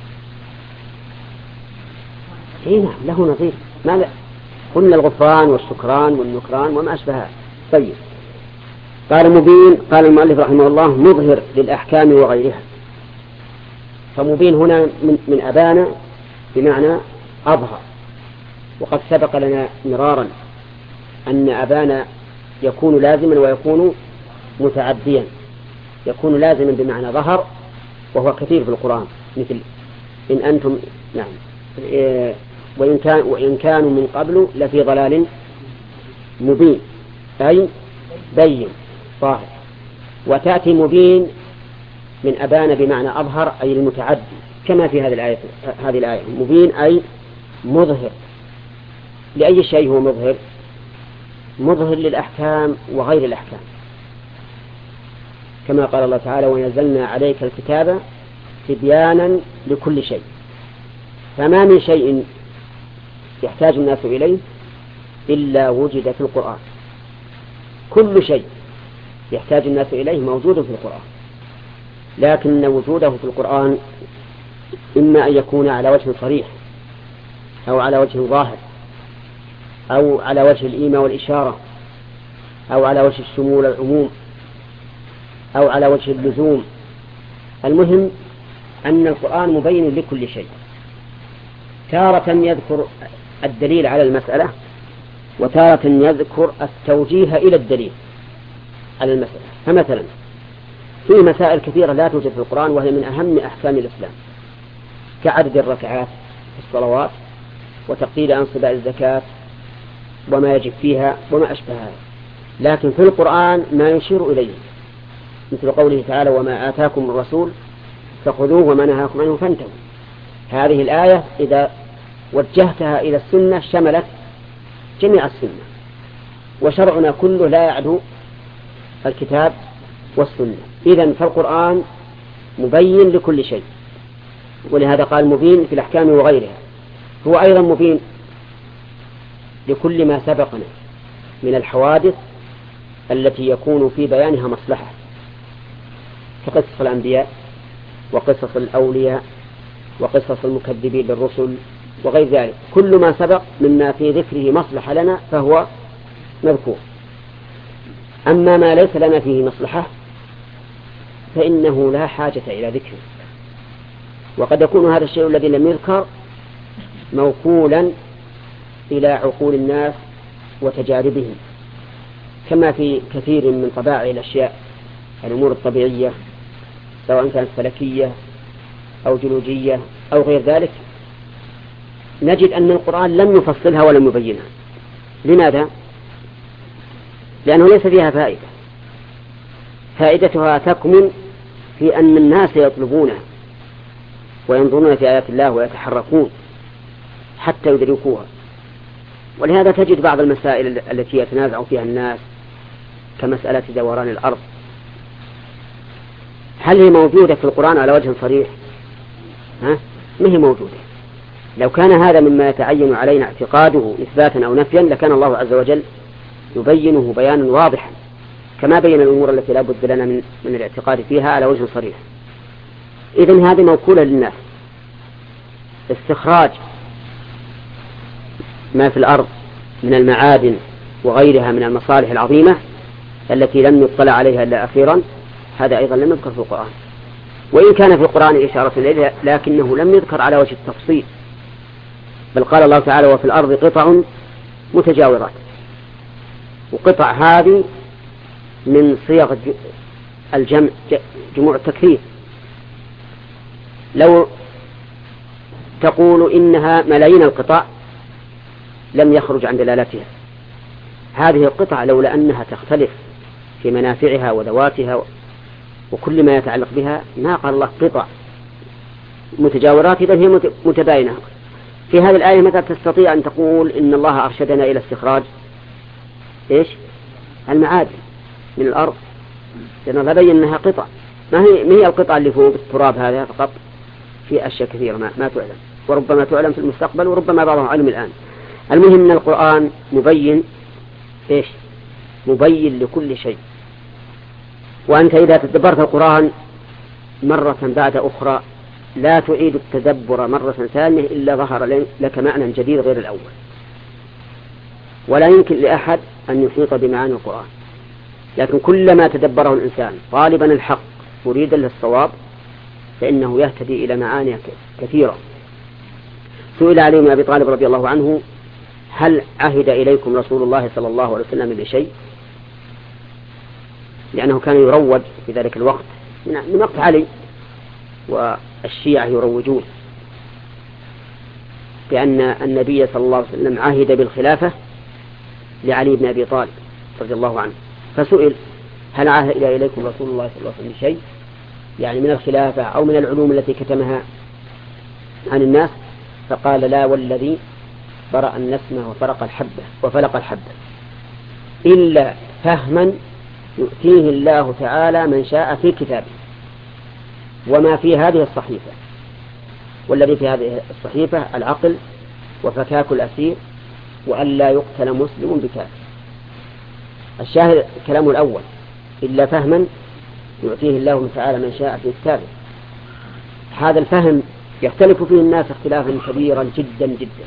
نعم له نظير. ماذا قلنا؟ الغفران والشكران والنكران وما أشبهها. طيب، قال مبين. قال المؤلف رحمه الله مظهر للأحكام وغيرها. فمبين هنا من أبان بمعنى أظهر، وقد سبق لنا مرارا أن أبان يكون لازما ويكون متعديا. يكون لازما بمعنى ظهر وهو كثير في القرآن، مثل إن أنتم، نعم، وإن كانوا من قبل لفي ضلال مبين أي بين ظاهر. وتأتي مبين من أبان بمعنى أظهر أي المتعدي، كما في هذه الآية مبين أي مظهر. لأي شيء هو مظهر؟ مظهر للأحكام وغير الأحكام، كما قال الله تعالى ونزلنا عليك الكتاب تبيانا لكل شيء. فما من شيء يحتاج الناس إليه إلا وجد في القرآن. كل شيء يحتاج الناس إليه موجود في القرآن، لكن وجوده في القرآن إما أن يكون على وجه صريح أو على وجه ظاهر أو على وجه الإيماء والإشارة أو على وجه الشمول العموم أو على وجه اللزوم. المهم أن القرآن مبين لكل شيء. تارة يذكر الدليل على المسألة، وتارة يذكر التوجيه إلى الدليل على المسألة. فمثلا في مسائل كثيرة لا توجد في القرآن وهي من أهم أحكام الإسلام، كعدد الركعات في الصلوات وتقدير أنصباء الزكاة وما يجب فيها وما أشبهها، لكن في القرآن ما يشير إليه، مثل قوله تعالى وما آتاكم الرسول فخذوه وما نهاكم عنه فانتهوا. هذه الآية إذا وجهتها إلى السنة شملت جميع السنة، وشرعنا كله لا يعدو الكتاب والسنة. إذن فالقرآن مبين لكل شيء، ولهذا قال مبين في الأحكام وغيرها. هو أيضا مبين لكل ما سبقنا من الحوادث التي يكون في بيانها مصلحة، كقصص الأنبياء وقصص الأولياء وقصص المكذبين للرسل وغير ذلك. كل ما سبق مما في ذكره مصلحة لنا فهو مذكور. أما ما ليس لنا فيه مصلحة فإنه لا حاجة إلى ذكره. وقد يكون هذا الشيء الذي لم يذكر موكولا إلى عقول الناس وتجاربهم، كما في كثير من طبائع الأشياء، الأمور الطبيعية سواء كانت فلكية أو جيولوجية أو غير ذلك، نجد أن القرآن لم يفصلها ولم يبينها. لماذا؟ لأنه ليس فيها فائدة. فائدتها تكمن في أن الناس يطلبونها وينظرون في آيات الله ويتحركون حتى يدركوها. ولهذا تجد بعض المسائل التي يتنازع فيها الناس كمسألة دوران الأرض، هل هي موجودة في القرآن على وجه صريح؟ ما هي موجودة. لو كان هذا مما يتعين علينا اعتقاده إثباتا أو نفيا لكان الله عز وجل يبينه بيانا واضحا كما بين الأمور التي لا بد لنا من الاعتقاد فيها على وجه صريح. إذن هذه موكولة للناس. استخراج ما في الأرض من المعادن وغيرها من المصالح العظيمة التي لم يطلع عليها إلا أخيرا، هذا أيضا لم يذكر في القرآن، وإن كان في القرآن إشارة إليه لكنه لم يذكر على وجه التفصيل، بل قال الله تعالى وفي الأرض قطع متجاورات. وقطع هذه من صيغ الجمع، جموع التكثير. لو تقول إنها ملايين القطع لم يخرج عن دلالتها. هذه القطع لولا أنها تختلف في منافعها وذواتها وكل ما يتعلق بها ما قال الله قطع متجاورات، إذن هي متباينة. في هذه الآية متى تستطيع أن تقول إن الله أرشدنا إلى استخراج المعادن من الأرض، لأن الله بين أنها قطع، ما هي القطع اللي فوق التراب هذا فقط، في أشياء كثيرة ما تعلم، وربما تعلم في المستقبل وربما بعضها علم الآن. المهم أن القرآن مبين مبين لكل شيء. وأنت إذا تدبرت القرآن مرة بعد أخرى لا تعيد التدبر مرة ثانية إلا ظهر لك معنى جديد غير الأول، ولا يمكن لأحد أن يحيط بمعاني القرآن. لكن كلما تدبره الإنسان طالبا الحق مريدا للصواب فإنه يهتدي إلى معاني كثيرة. سئل علي بن أبي طالب رضي الله عنه هل عهد إليكم رسول الله صلى الله عليه وسلم بشيء؟ لأنه كان يروج في ذلك الوقت من وقت علي، والشيعة يروجون بأن النبي صلى الله عليه وسلم عهد بالخلافة لعلي بن أبي طالب رضي الله عنه. فسئل هل عهد إليكم رسول الله صلى الله عليه وسلم بشيء، يعني من الخلافة أو من العلوم التي كتمها عن الناس؟ فقال لا والذي برأ النسمة وفلق الحبة إلا فهما يؤتيه الله تعالى من شاء في كتابه وما في هذه الصحيفة. والذي في هذه الصحيفة العقل وفكاك الأسير وأن لا يقتل مسلم بكافر. الشاهد كلامه الأول إلا فهما يؤتيه الله تعالى من شاء في كتابه. هذا الفهم يختلف فيه الناس اختلافا كبيرا جدا جدا.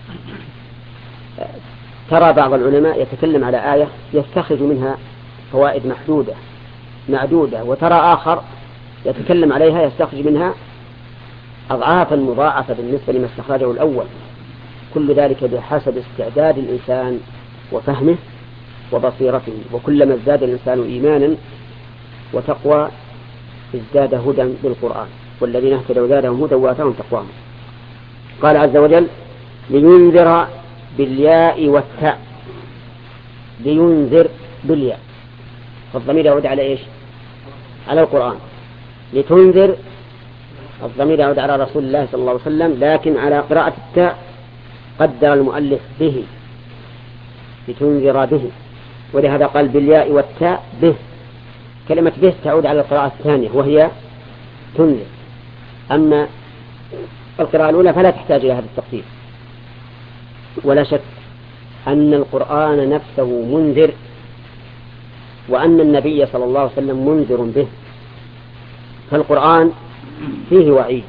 ترى بعض العلماء يتكلم على آية يستخرج منها فوائد معدودة، وترى آخر يتكلم عليها يستخرج منها أضعافا مضاعفة بالنسبة لما استخرجه الأول. كل ذلك بحسب استعداد الإنسان وفهمه وبصيرته، وكلما ازداد الإنسان إيمانا وتقوى ازداد هدى بالقرآن، والذين اهتدوا زادهم هدى وآتاهم تقواهم. قال عز وجل لينذر بالياء والتاء. لينذر بالياء، فالضمير يعود على على القرآن. لتنذر الضمير يعود على رسول الله صلى الله عليه وسلم، لكن على قراءة التاء قدر المؤلف به، لتنذر به، ولهذا قال بالياء والتاء به. كلمة به تعود على القراءة الثانية وهي تنذر، أما القراءة الأولى فلا تحتاج إلى هذا التقدير. ولا شك أن القرآن نفسه منذر، وأن النبي صلى الله عليه وسلم منذر به. فالقرآن فيه وعيد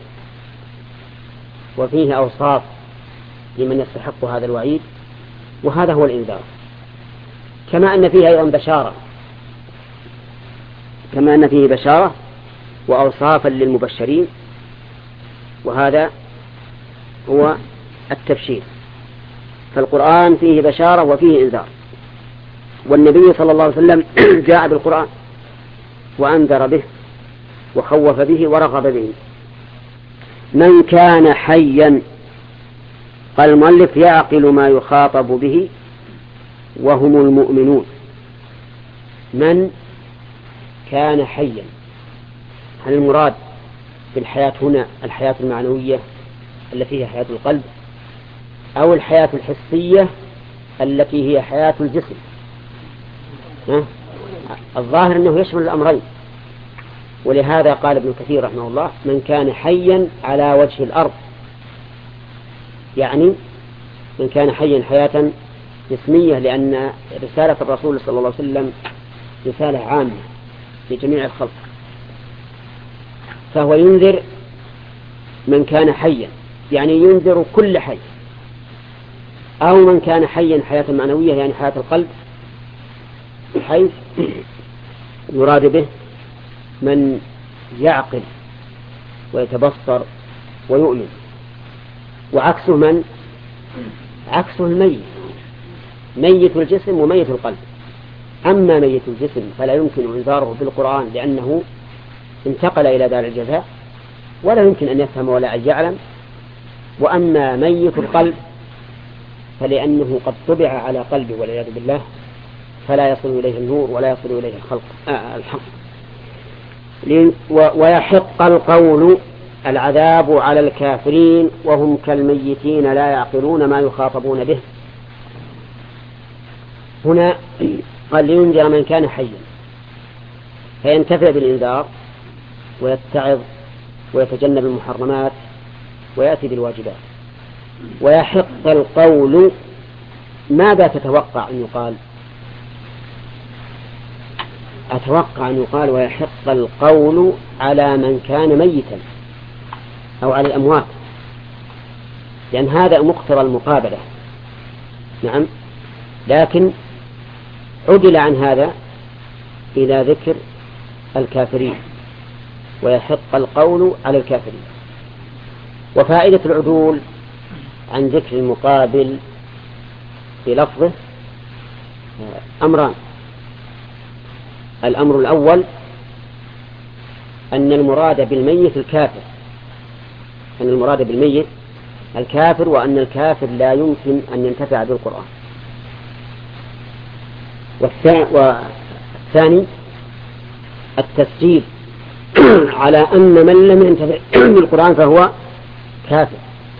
وفيه أوصاف لمن يستحق هذا الوعيد، وهذا هو الإنذار. كما أن فيه أيضا بشارة، كما أن فيه بشارة وأوصافا للمبشرين، وهذا هو التبشير. فالقرآن فيه بشارة وفيه إنذار، والنبي صلى الله عليه وسلم جاء بالقرآن وأنذر به وخوف به ورغب به. من كان حيا، قال المؤلف يعقل ما يخاطب به وهم المؤمنون. من كان حيا، هل المراد بالحياة هنا الحياة المعنوية التي هي حياة القلب، أو الحياة الحسية التي هي حياة الجسم. الظاهر أنه يشمل الأمرين، ولهذا قال ابن كثير رحمه الله: من كان حيا على وجه الأرض، يعني من كان حيا حياة جسمية، لأن رسالة الرسول صلى الله عليه وسلم رسالة عامة لجميع الخلق، فهو ينذر من كان حيا، يعني ينذر كل حي، أو من كان حيا حياة معنوية يعني حياة القلب، حيث يراد به من يعقل ويتبصر ويؤمن، وعكسه من؟ عكسه الميت، ميت الجسم وميت القلب. أما ميت الجسم فلا يمكن إنذاره بالقرآن لأنه انتقل إلى دار الجزاء ولا يمكن أن يفهم ولا أن يعلم. وأما ميت القلب فلأنه قد طبع على قلبه والعياذ بالله، فلا يصل إليه النور ولا يصل إليه الحق. ويحق القول العذاب على الكافرين وهم كالميتين لا يعقلون ما يخاطبون به. هنا قال لينذر من كان حيا، فينتفع بالإنذار ويتعظ ويتجنب المحرمات ويأتي بالواجبات. ويحق القول، ماذا تتوقع أن يقال؟ أتوقع أن يقال ويحق القول على من كان ميتا أو على الأموات، لأن هذا مقتضى المقابلة. نعم، لكن عدل عن هذا إلى ذكر الكافرين، ويحق القول على الكافرين. وفائدة العدول عن ذكر المقابل بلفظه أمران: الأمر الأول أن المراد بالميت الكافر، أن المراد بالميت الكافر، وأن الكافر لا يمكن أن ينتفع بالقرآن. والثاني التسجيل على أن من لم ينتفع بالقرآن فهو كافر،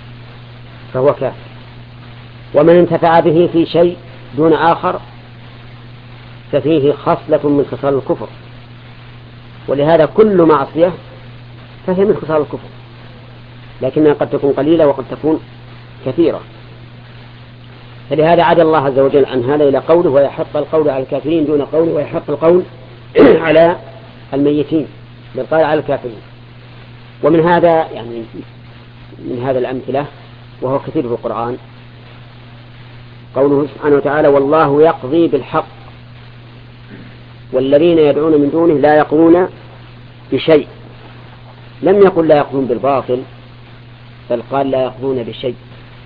ومن انتفع به في شيء دون آخر ففيه خصلة من خصال الكفر، ولهذا كل معصية فهي من خصال الكفر، لكنها قد تكون قليلة وقد تكون كثيرة. فلهذا عاد الله عز وجل عن هذا إلى قوله ويحق القول على الكافرين دون قوله ويحق القول على الميتين، بل قال على الكافرين. ومن هذا يعني من هذا الأمثلة وهو كثير في القرآن قوله سبحانه وتعالى: والله يقضي بالحق والذين يدعون من دونه لا يقضون بشيء. لم يقل لا يقضون بالباطل، بل قال لا يقضون بشيء،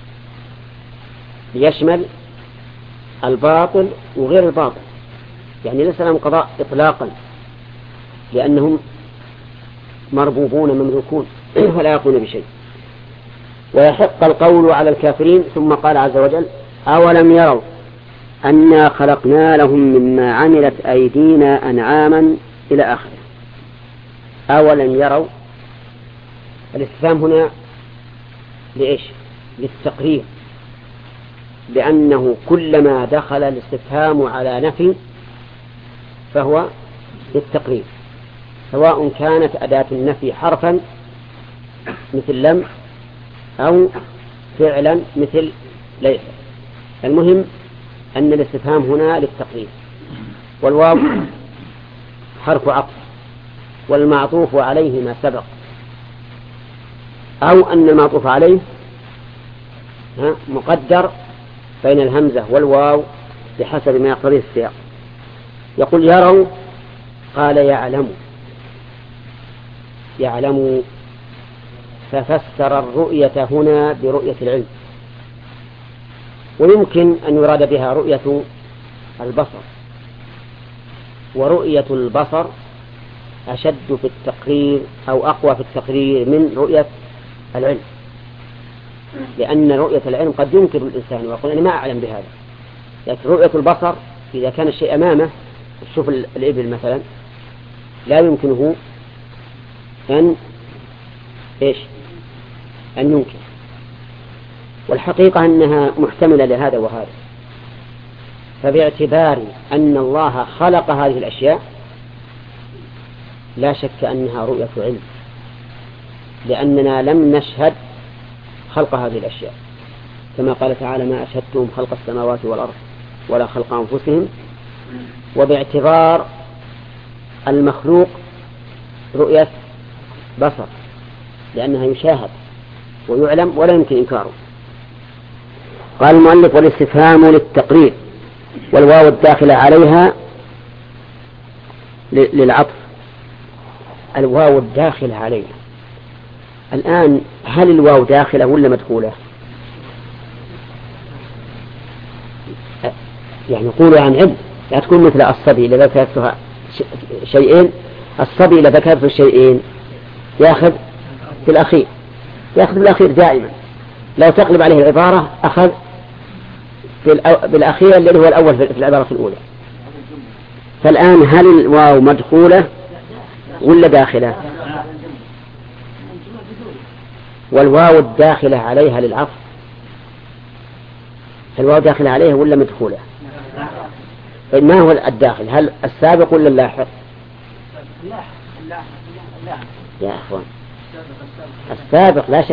ليشمل الباطل وغير الباطل، يعني ليس لهم قضاء إطلاقا لأنهم مربوبون مملوكون ولا يقضون بشيء. ويحق القول على الكافرين. ثم قال عز وجل: أولم يروا أنا خلقنا لهم مما عملت أيدينا أنعاما إلى آخره. أولم يروا، الاستفهام هنا لإيش؟ للتقرير، لأنه كلما دخل الاستفهام على نفي فهو للتقرير، سواء كانت أداة النفي حرفا مثل لم أو فعلا مثل ليس. المهم أن الاستفهام هنا للتقرير. والواو حرف عطف والمعطوف عليه ما سبق، أو أن المعطوف عليه مقدر بين الهمزة والواو بحسب ما يقتضيه السياق. يقول يروا، قال يعلموا، ففسر الرؤية هنا برؤية العلم، ويمكن أن يراد بها رؤية البصر، ورؤية البصر أشد في التقرير أو أقوى في التقرير من رؤية العلم، لأن رؤية العلم قد ينكر الإنسان ويقول أنا ما أعلم بهذا، لكن رؤية البصر إذا كان الشيء أمامه، شوف الإبل مثلا لا يمكنه أن إيش؟ أن ينكر. والحقيقة أنها محتملة لهذا وهذا، فباعتبار أن الله خلق هذه الأشياء لا شك أنها رؤية علم، لأننا لم نشهد خلق هذه الأشياء، كما قال تعالى: ما أشهدتهم خلق السماوات والأرض ولا خلق أنفسهم. وباعتبار المخلوق رؤية بصر، لأنها يشاهد ويعلم ولا يمكن إنكاره. قال المؤلف: والاستفهام للتقرير، والواو الداخلة عليها للعطف. الواو الداخلة عليها، الآن هل الواو داخلة ولا مدخولة؟ يعني قولوا عن علم، لا تكون مثل الصبي إذا ذكرتها شيئين. الصبي إذا ذكرته الشيئين يأخذ في الأخير، يأخذ بالأخير دائما. لو تقلب عليه العبارة أخذ بالأخير الذي هو الأول في العبارة الأولى. فالآن هل الواو مدخولة ولا داخلة؟ والواو الداخلة عليها للعطف، الواو داخلة عليها ولا مدخولة؟ ما هو الداخل؟ هل السابق ولا اللاحق؟ يا أخوان السابق لا شك،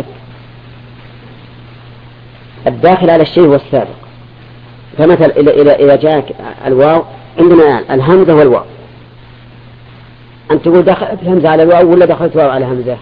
الداخل على الشيء هو السابق. فمثل إذا جاءك الواو، عندنا الهمزة والواو، أنت تقول دخلت الهمزة على الواو ولا دخلت واو على همزة؟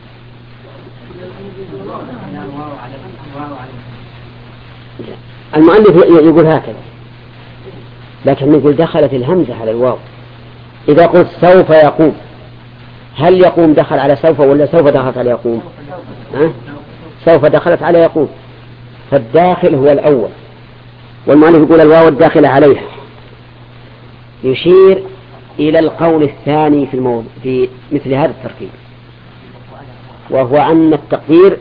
المؤلف يقول هكذا، لكن يقول دخلت الهمزة على الواو. إذا قلت سوف يقوم، هل يقوم دخل على سوف ولا سوف دخلت على يقوم؟ سوف دخلت على يقوم، فالداخل هو الأول. والمؤلف يقول الواو الداخل عليها، يشير إلى القول الثاني في مثل هذا التركيب، وهو أن التقدير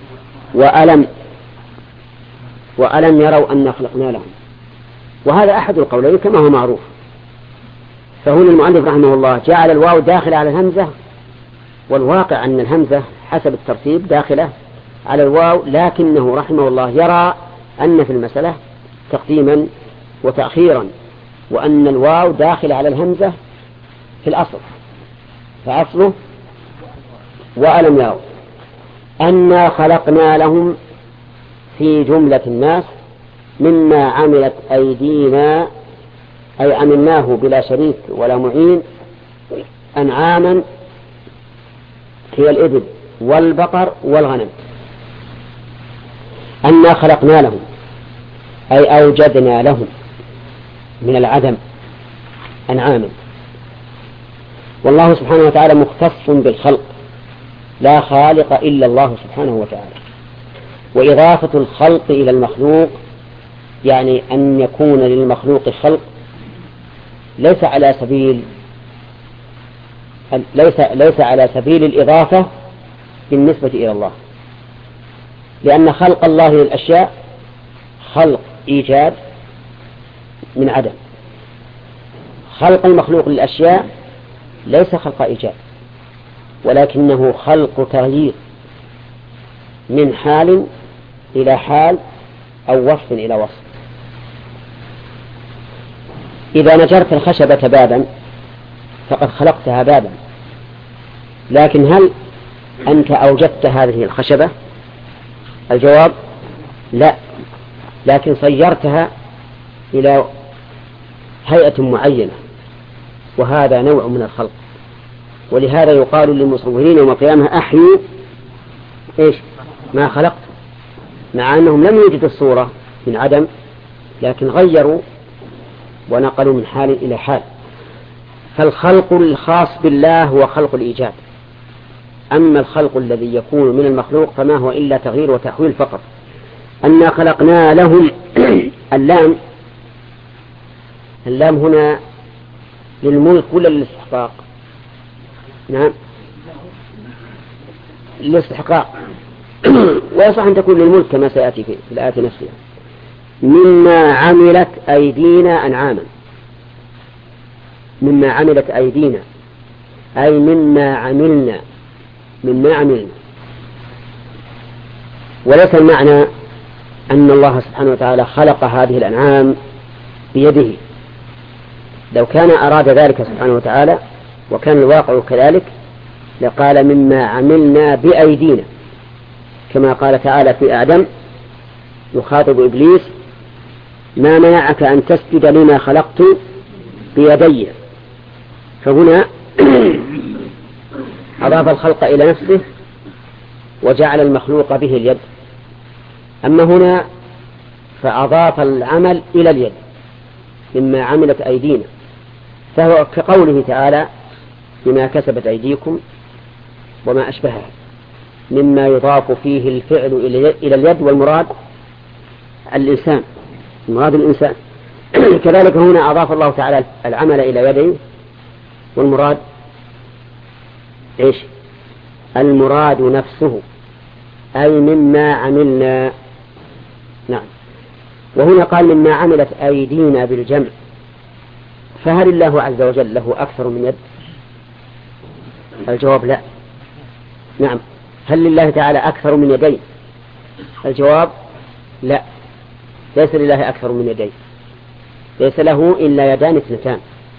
وألم يروا أن خلقنا لهم، وهذا أحد القولين كما هو معروف. فهنا المؤلف رحمه الله جعل الواو داخل على الهمزة، والواقع أن الهمزة حسب الترتيب داخلة على الواو، لكنه رحمه الله يرى أن في المسألة تقديما وتأخيرا، وأن الواو داخل على الهمزة في الأصل، فأصله وألم يروا أنا خلقنا لهم في جملة الناس مما عملت أيدينا، أي عملناه بلا شريك ولا معين، أنعاما هي الإبل والبقر والغنم. أنا خلقنا لهم أي أوجدنا لهم من العدم أنعاما. والله سبحانه وتعالى مختص بالخلق، لا خالق إلا الله سبحانه وتعالى. وإضافة الخلق إلى المخلوق يعني أن يكون للمخلوق خلق ليس على سبيل الإضافة بالنسبة إلى الله، لأن خلق الله للأشياء خلق إيجاد من عدم. خلق المخلوق للأشياء ليس خلق إيجاد، ولكنه خلق تغيير من حال إلى حال أو وصف إلى وصف. إذا نجرت الخشبة بابا فقد خلقتها بابا، لكن هل أنت أوجدت هذه الخشبة؟ الجواب لا، لكن صيرتها إلى هيئة معينة، وهذا نوع من الخلق. ولهذا يقال للمصورين يوم القيامة أحيوا إيش ما خلقت، مع أنهم لم يوجدوا الصورة من عدم، لكن غيروا ونقلوا من حال إلى حال. فالخلق الخاص بالله هو خلق الإيجاد، أما الخلق الذي يكون من المخلوق فما هو إلا تغيير وتحويل فقط. أنا خلقنا لهم اللام هنا للملك ولا للاستحقاق؟ نعم للاستحقاق، ويصح أن تكون للملك كما سيأتي في الآية نفسها. مما عملت أيدينا أنعاما، مما عملت أيدينا أي مما عملنا وليس المعنى أن الله سبحانه وتعالى خلق هذه الأنعام بيده. لو كان أراد ذلك سبحانه وتعالى وكان الواقع كذلك لقال مما عملنا بأيدينا، كما قال تعالى في آدم يخاطب إبليس ما منعك أن تسجد لما خلقت بيدي. فهنا أضاف الخلق إلى نفسه وجعل المخلوق به اليد. أما هنا فأضاف العمل إلى اليد مما عملت أيدينا، فهو كقوله تعالى بما كسبت أيديكم وما أشبهها، مما يضاف فيه الفعل إلى اليد، والمراد الإنسان، المراد الإنسان. كذلك هنا أضاف الله تعالى العمل إلى يده، والمراد إيش؟ المراد نفسه، أي مما عملنا. نعم. وهنا قال مما عملت أيدينا بالجمع، فهل الله عز وجل له أكثر من يد؟ الجواب لا. نعم. هل لله تعالى أكثر من يدين؟ الجواب لا، ليس لله أكثر من يدين، ليس له إلا يدان اثنتان.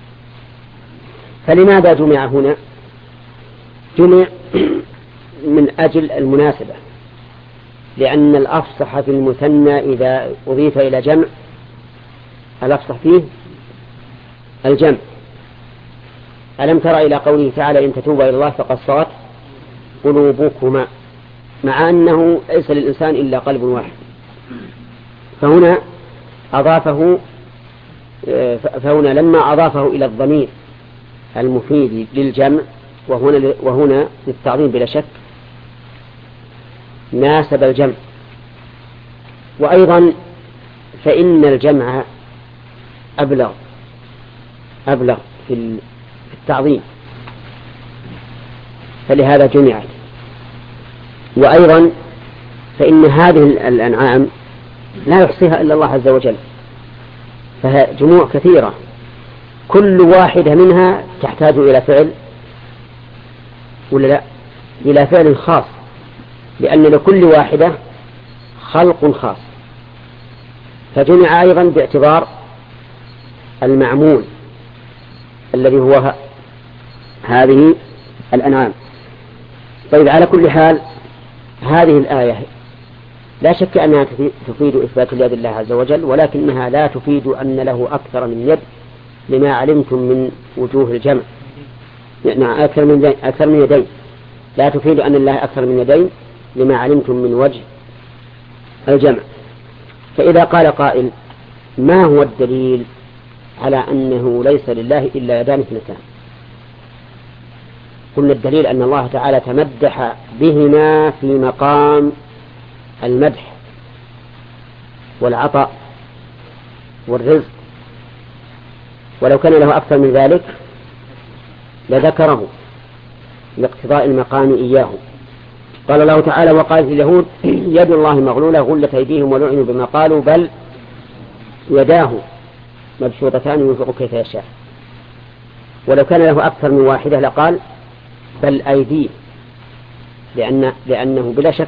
فلماذا جمع هنا؟ جمع من أجل المناسبة، لأن الأفصح في المثنى إذا أضيف إلى جمع الأفصح فيه الجمع. ألم تر إلى قوله تعالى إن تتوبا إلى الله فقد صغت قلوبكما، مع أنه ليس للإنسان إلا قلب واحد. فهنا أضافه، فهنا لما أضافه إلى الضمير المفيد للجمع وهنا للتعظيم بلا شك ناسب الجمع. وأيضا فإن الجمع أبلغ في التعظيم، فلهذا جمعت. وأيضا فإن هذه الأنعام لا يحصيها إلا الله عز وجل، فهي جموع كثيرة، كل واحدة منها تحتاج إلى فعل ولا لا؟ إلى فعل خاص، لأن لكل واحدة خلق خاص. فجمع أيضا باعتبار المعمول الذي هو هذه الأنعام. طيب، على كل حال هذه الآية لا شك أنها تفيد إثبات اليد لله عز وجل، ولكنها لا تفيد أن له أكثر من يد لما علمتم من وجوه الجمع، يعني أكثر من يدين. لا تفيد أن الله أكثر من يدين لما علمتم من وجه الجمع. فإذا قال قائل ما هو الدليل على أنه ليس لله إلا يدان اثنتان؟ قلنا الدليل أن الله تعالى تمدح بهما في مقام المدح والعطاء والرزق، ولو كان له أكثر من ذلك لذكره لاقتضاء المقام إياه. قال الله تعالى وقالت اليهود يد الله مغلولة غلت أيديهم ولعنوا بما قالوا بل يداه مبسوطتان ينفق كيف يشاء. ولو كان له أكثر من واحدة لقال بل أيديه، لأنه بلا شك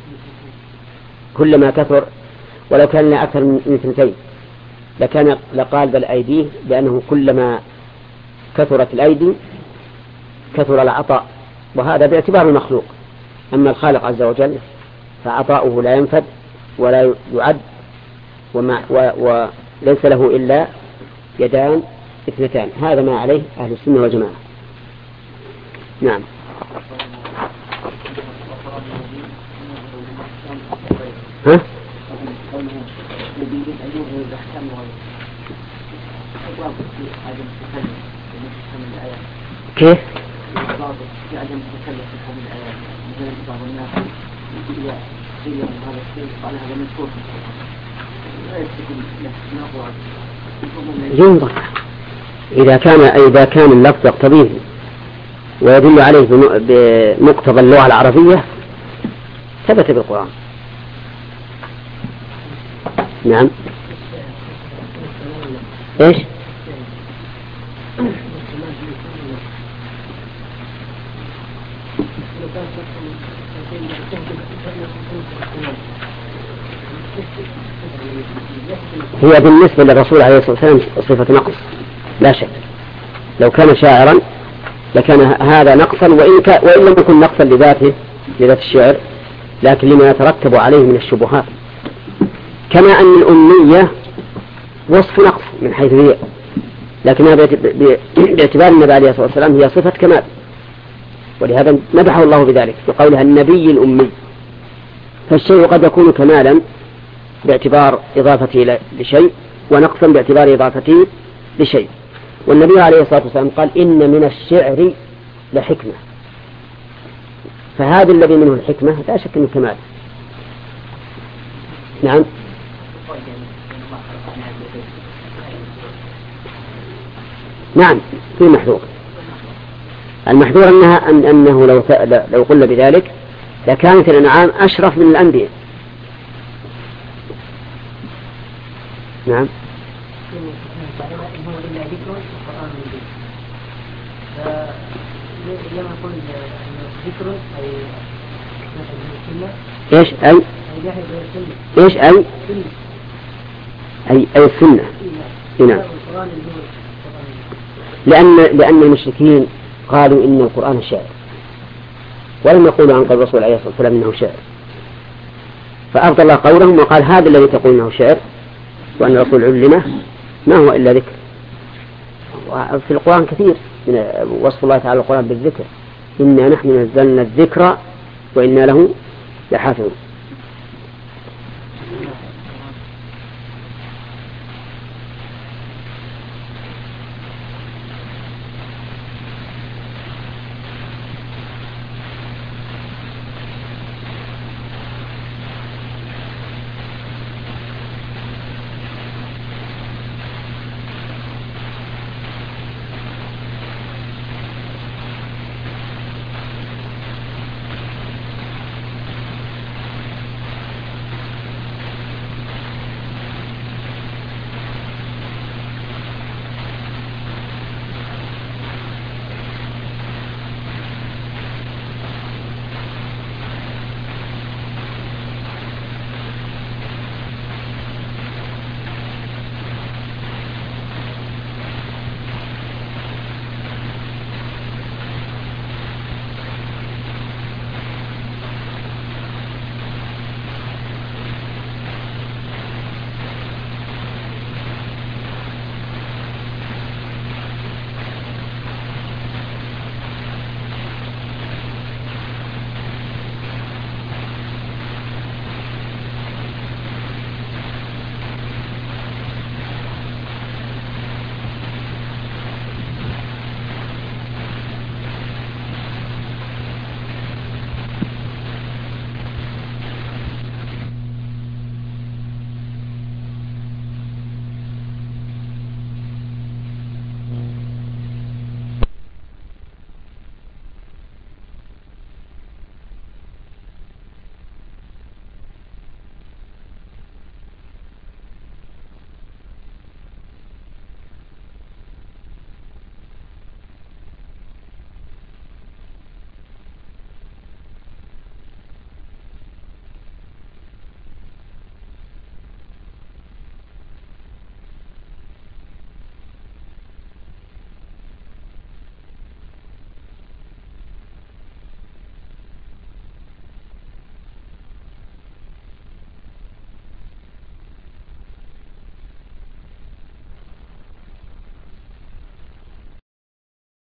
كلما كثر، ولو كان له أكثر من اثنتين لقال بل أيديه، لأنه كلما كثرت الأيدي كثر العطاء، وهذا باعتبار المخلوق. أما الخالق عز وجل فعطاؤه لا ينفد ولا يعد، وليس له إلا يدان اثنتان. هذا ما عليه أهل السنة والجماعة. نعم. ها؟ كيف؟ ينظر إذا كان اللفظ يقتضيه ويدل عليه بمقتضى اللغة العربية ثبت بالقرآن. نعم. ايش؟ هي بالنسبة للرسول عليه الصلاة والسلام صفة نقص لا شك. لو كان شاعرا لكان هذا نقصا، وإن لم يكن نقصا لذاته لذات الشعر، لكن لما يترتب عليه من الشبهات. كما أن الأمية وصف نقص من حيث هي، لكنها باعتبار النبي عليه الصلاة والسلام هي صفة كمال، ولهذا مدحه الله بذلك بقولها النبي الأمي. فالشيء قد يكون كمالا باعتبار إضافته لشيء، ونقصا باعتبار إضافته لشيء. والنبي عليه الصلاة والسلام قال إن من الشعر لحكمة، فهذا الذي منه الحكمة لا شك أنه كمال. نعم. نعم في محذور. المحذور أنه لو قلنا بذلك لكانت الأنعام أشرف من الأنبياء. نعم. ايش اي السنة. نعم. لأن المشركين قالوا إن القرآن شعر، ولم يقولوا عن قول الرسول عليه الصلاة والسلام إنه شعر، فأفضل الله قولهم وقال هذا الذي تقول إنه شعر وأن الرسول علمه ما هو إلا ذكر. وفي القرآن كثير من وصف الله تعالى القرآن بالذكر، إنا نحن نزلنا الذكر وإنا له لحافظون.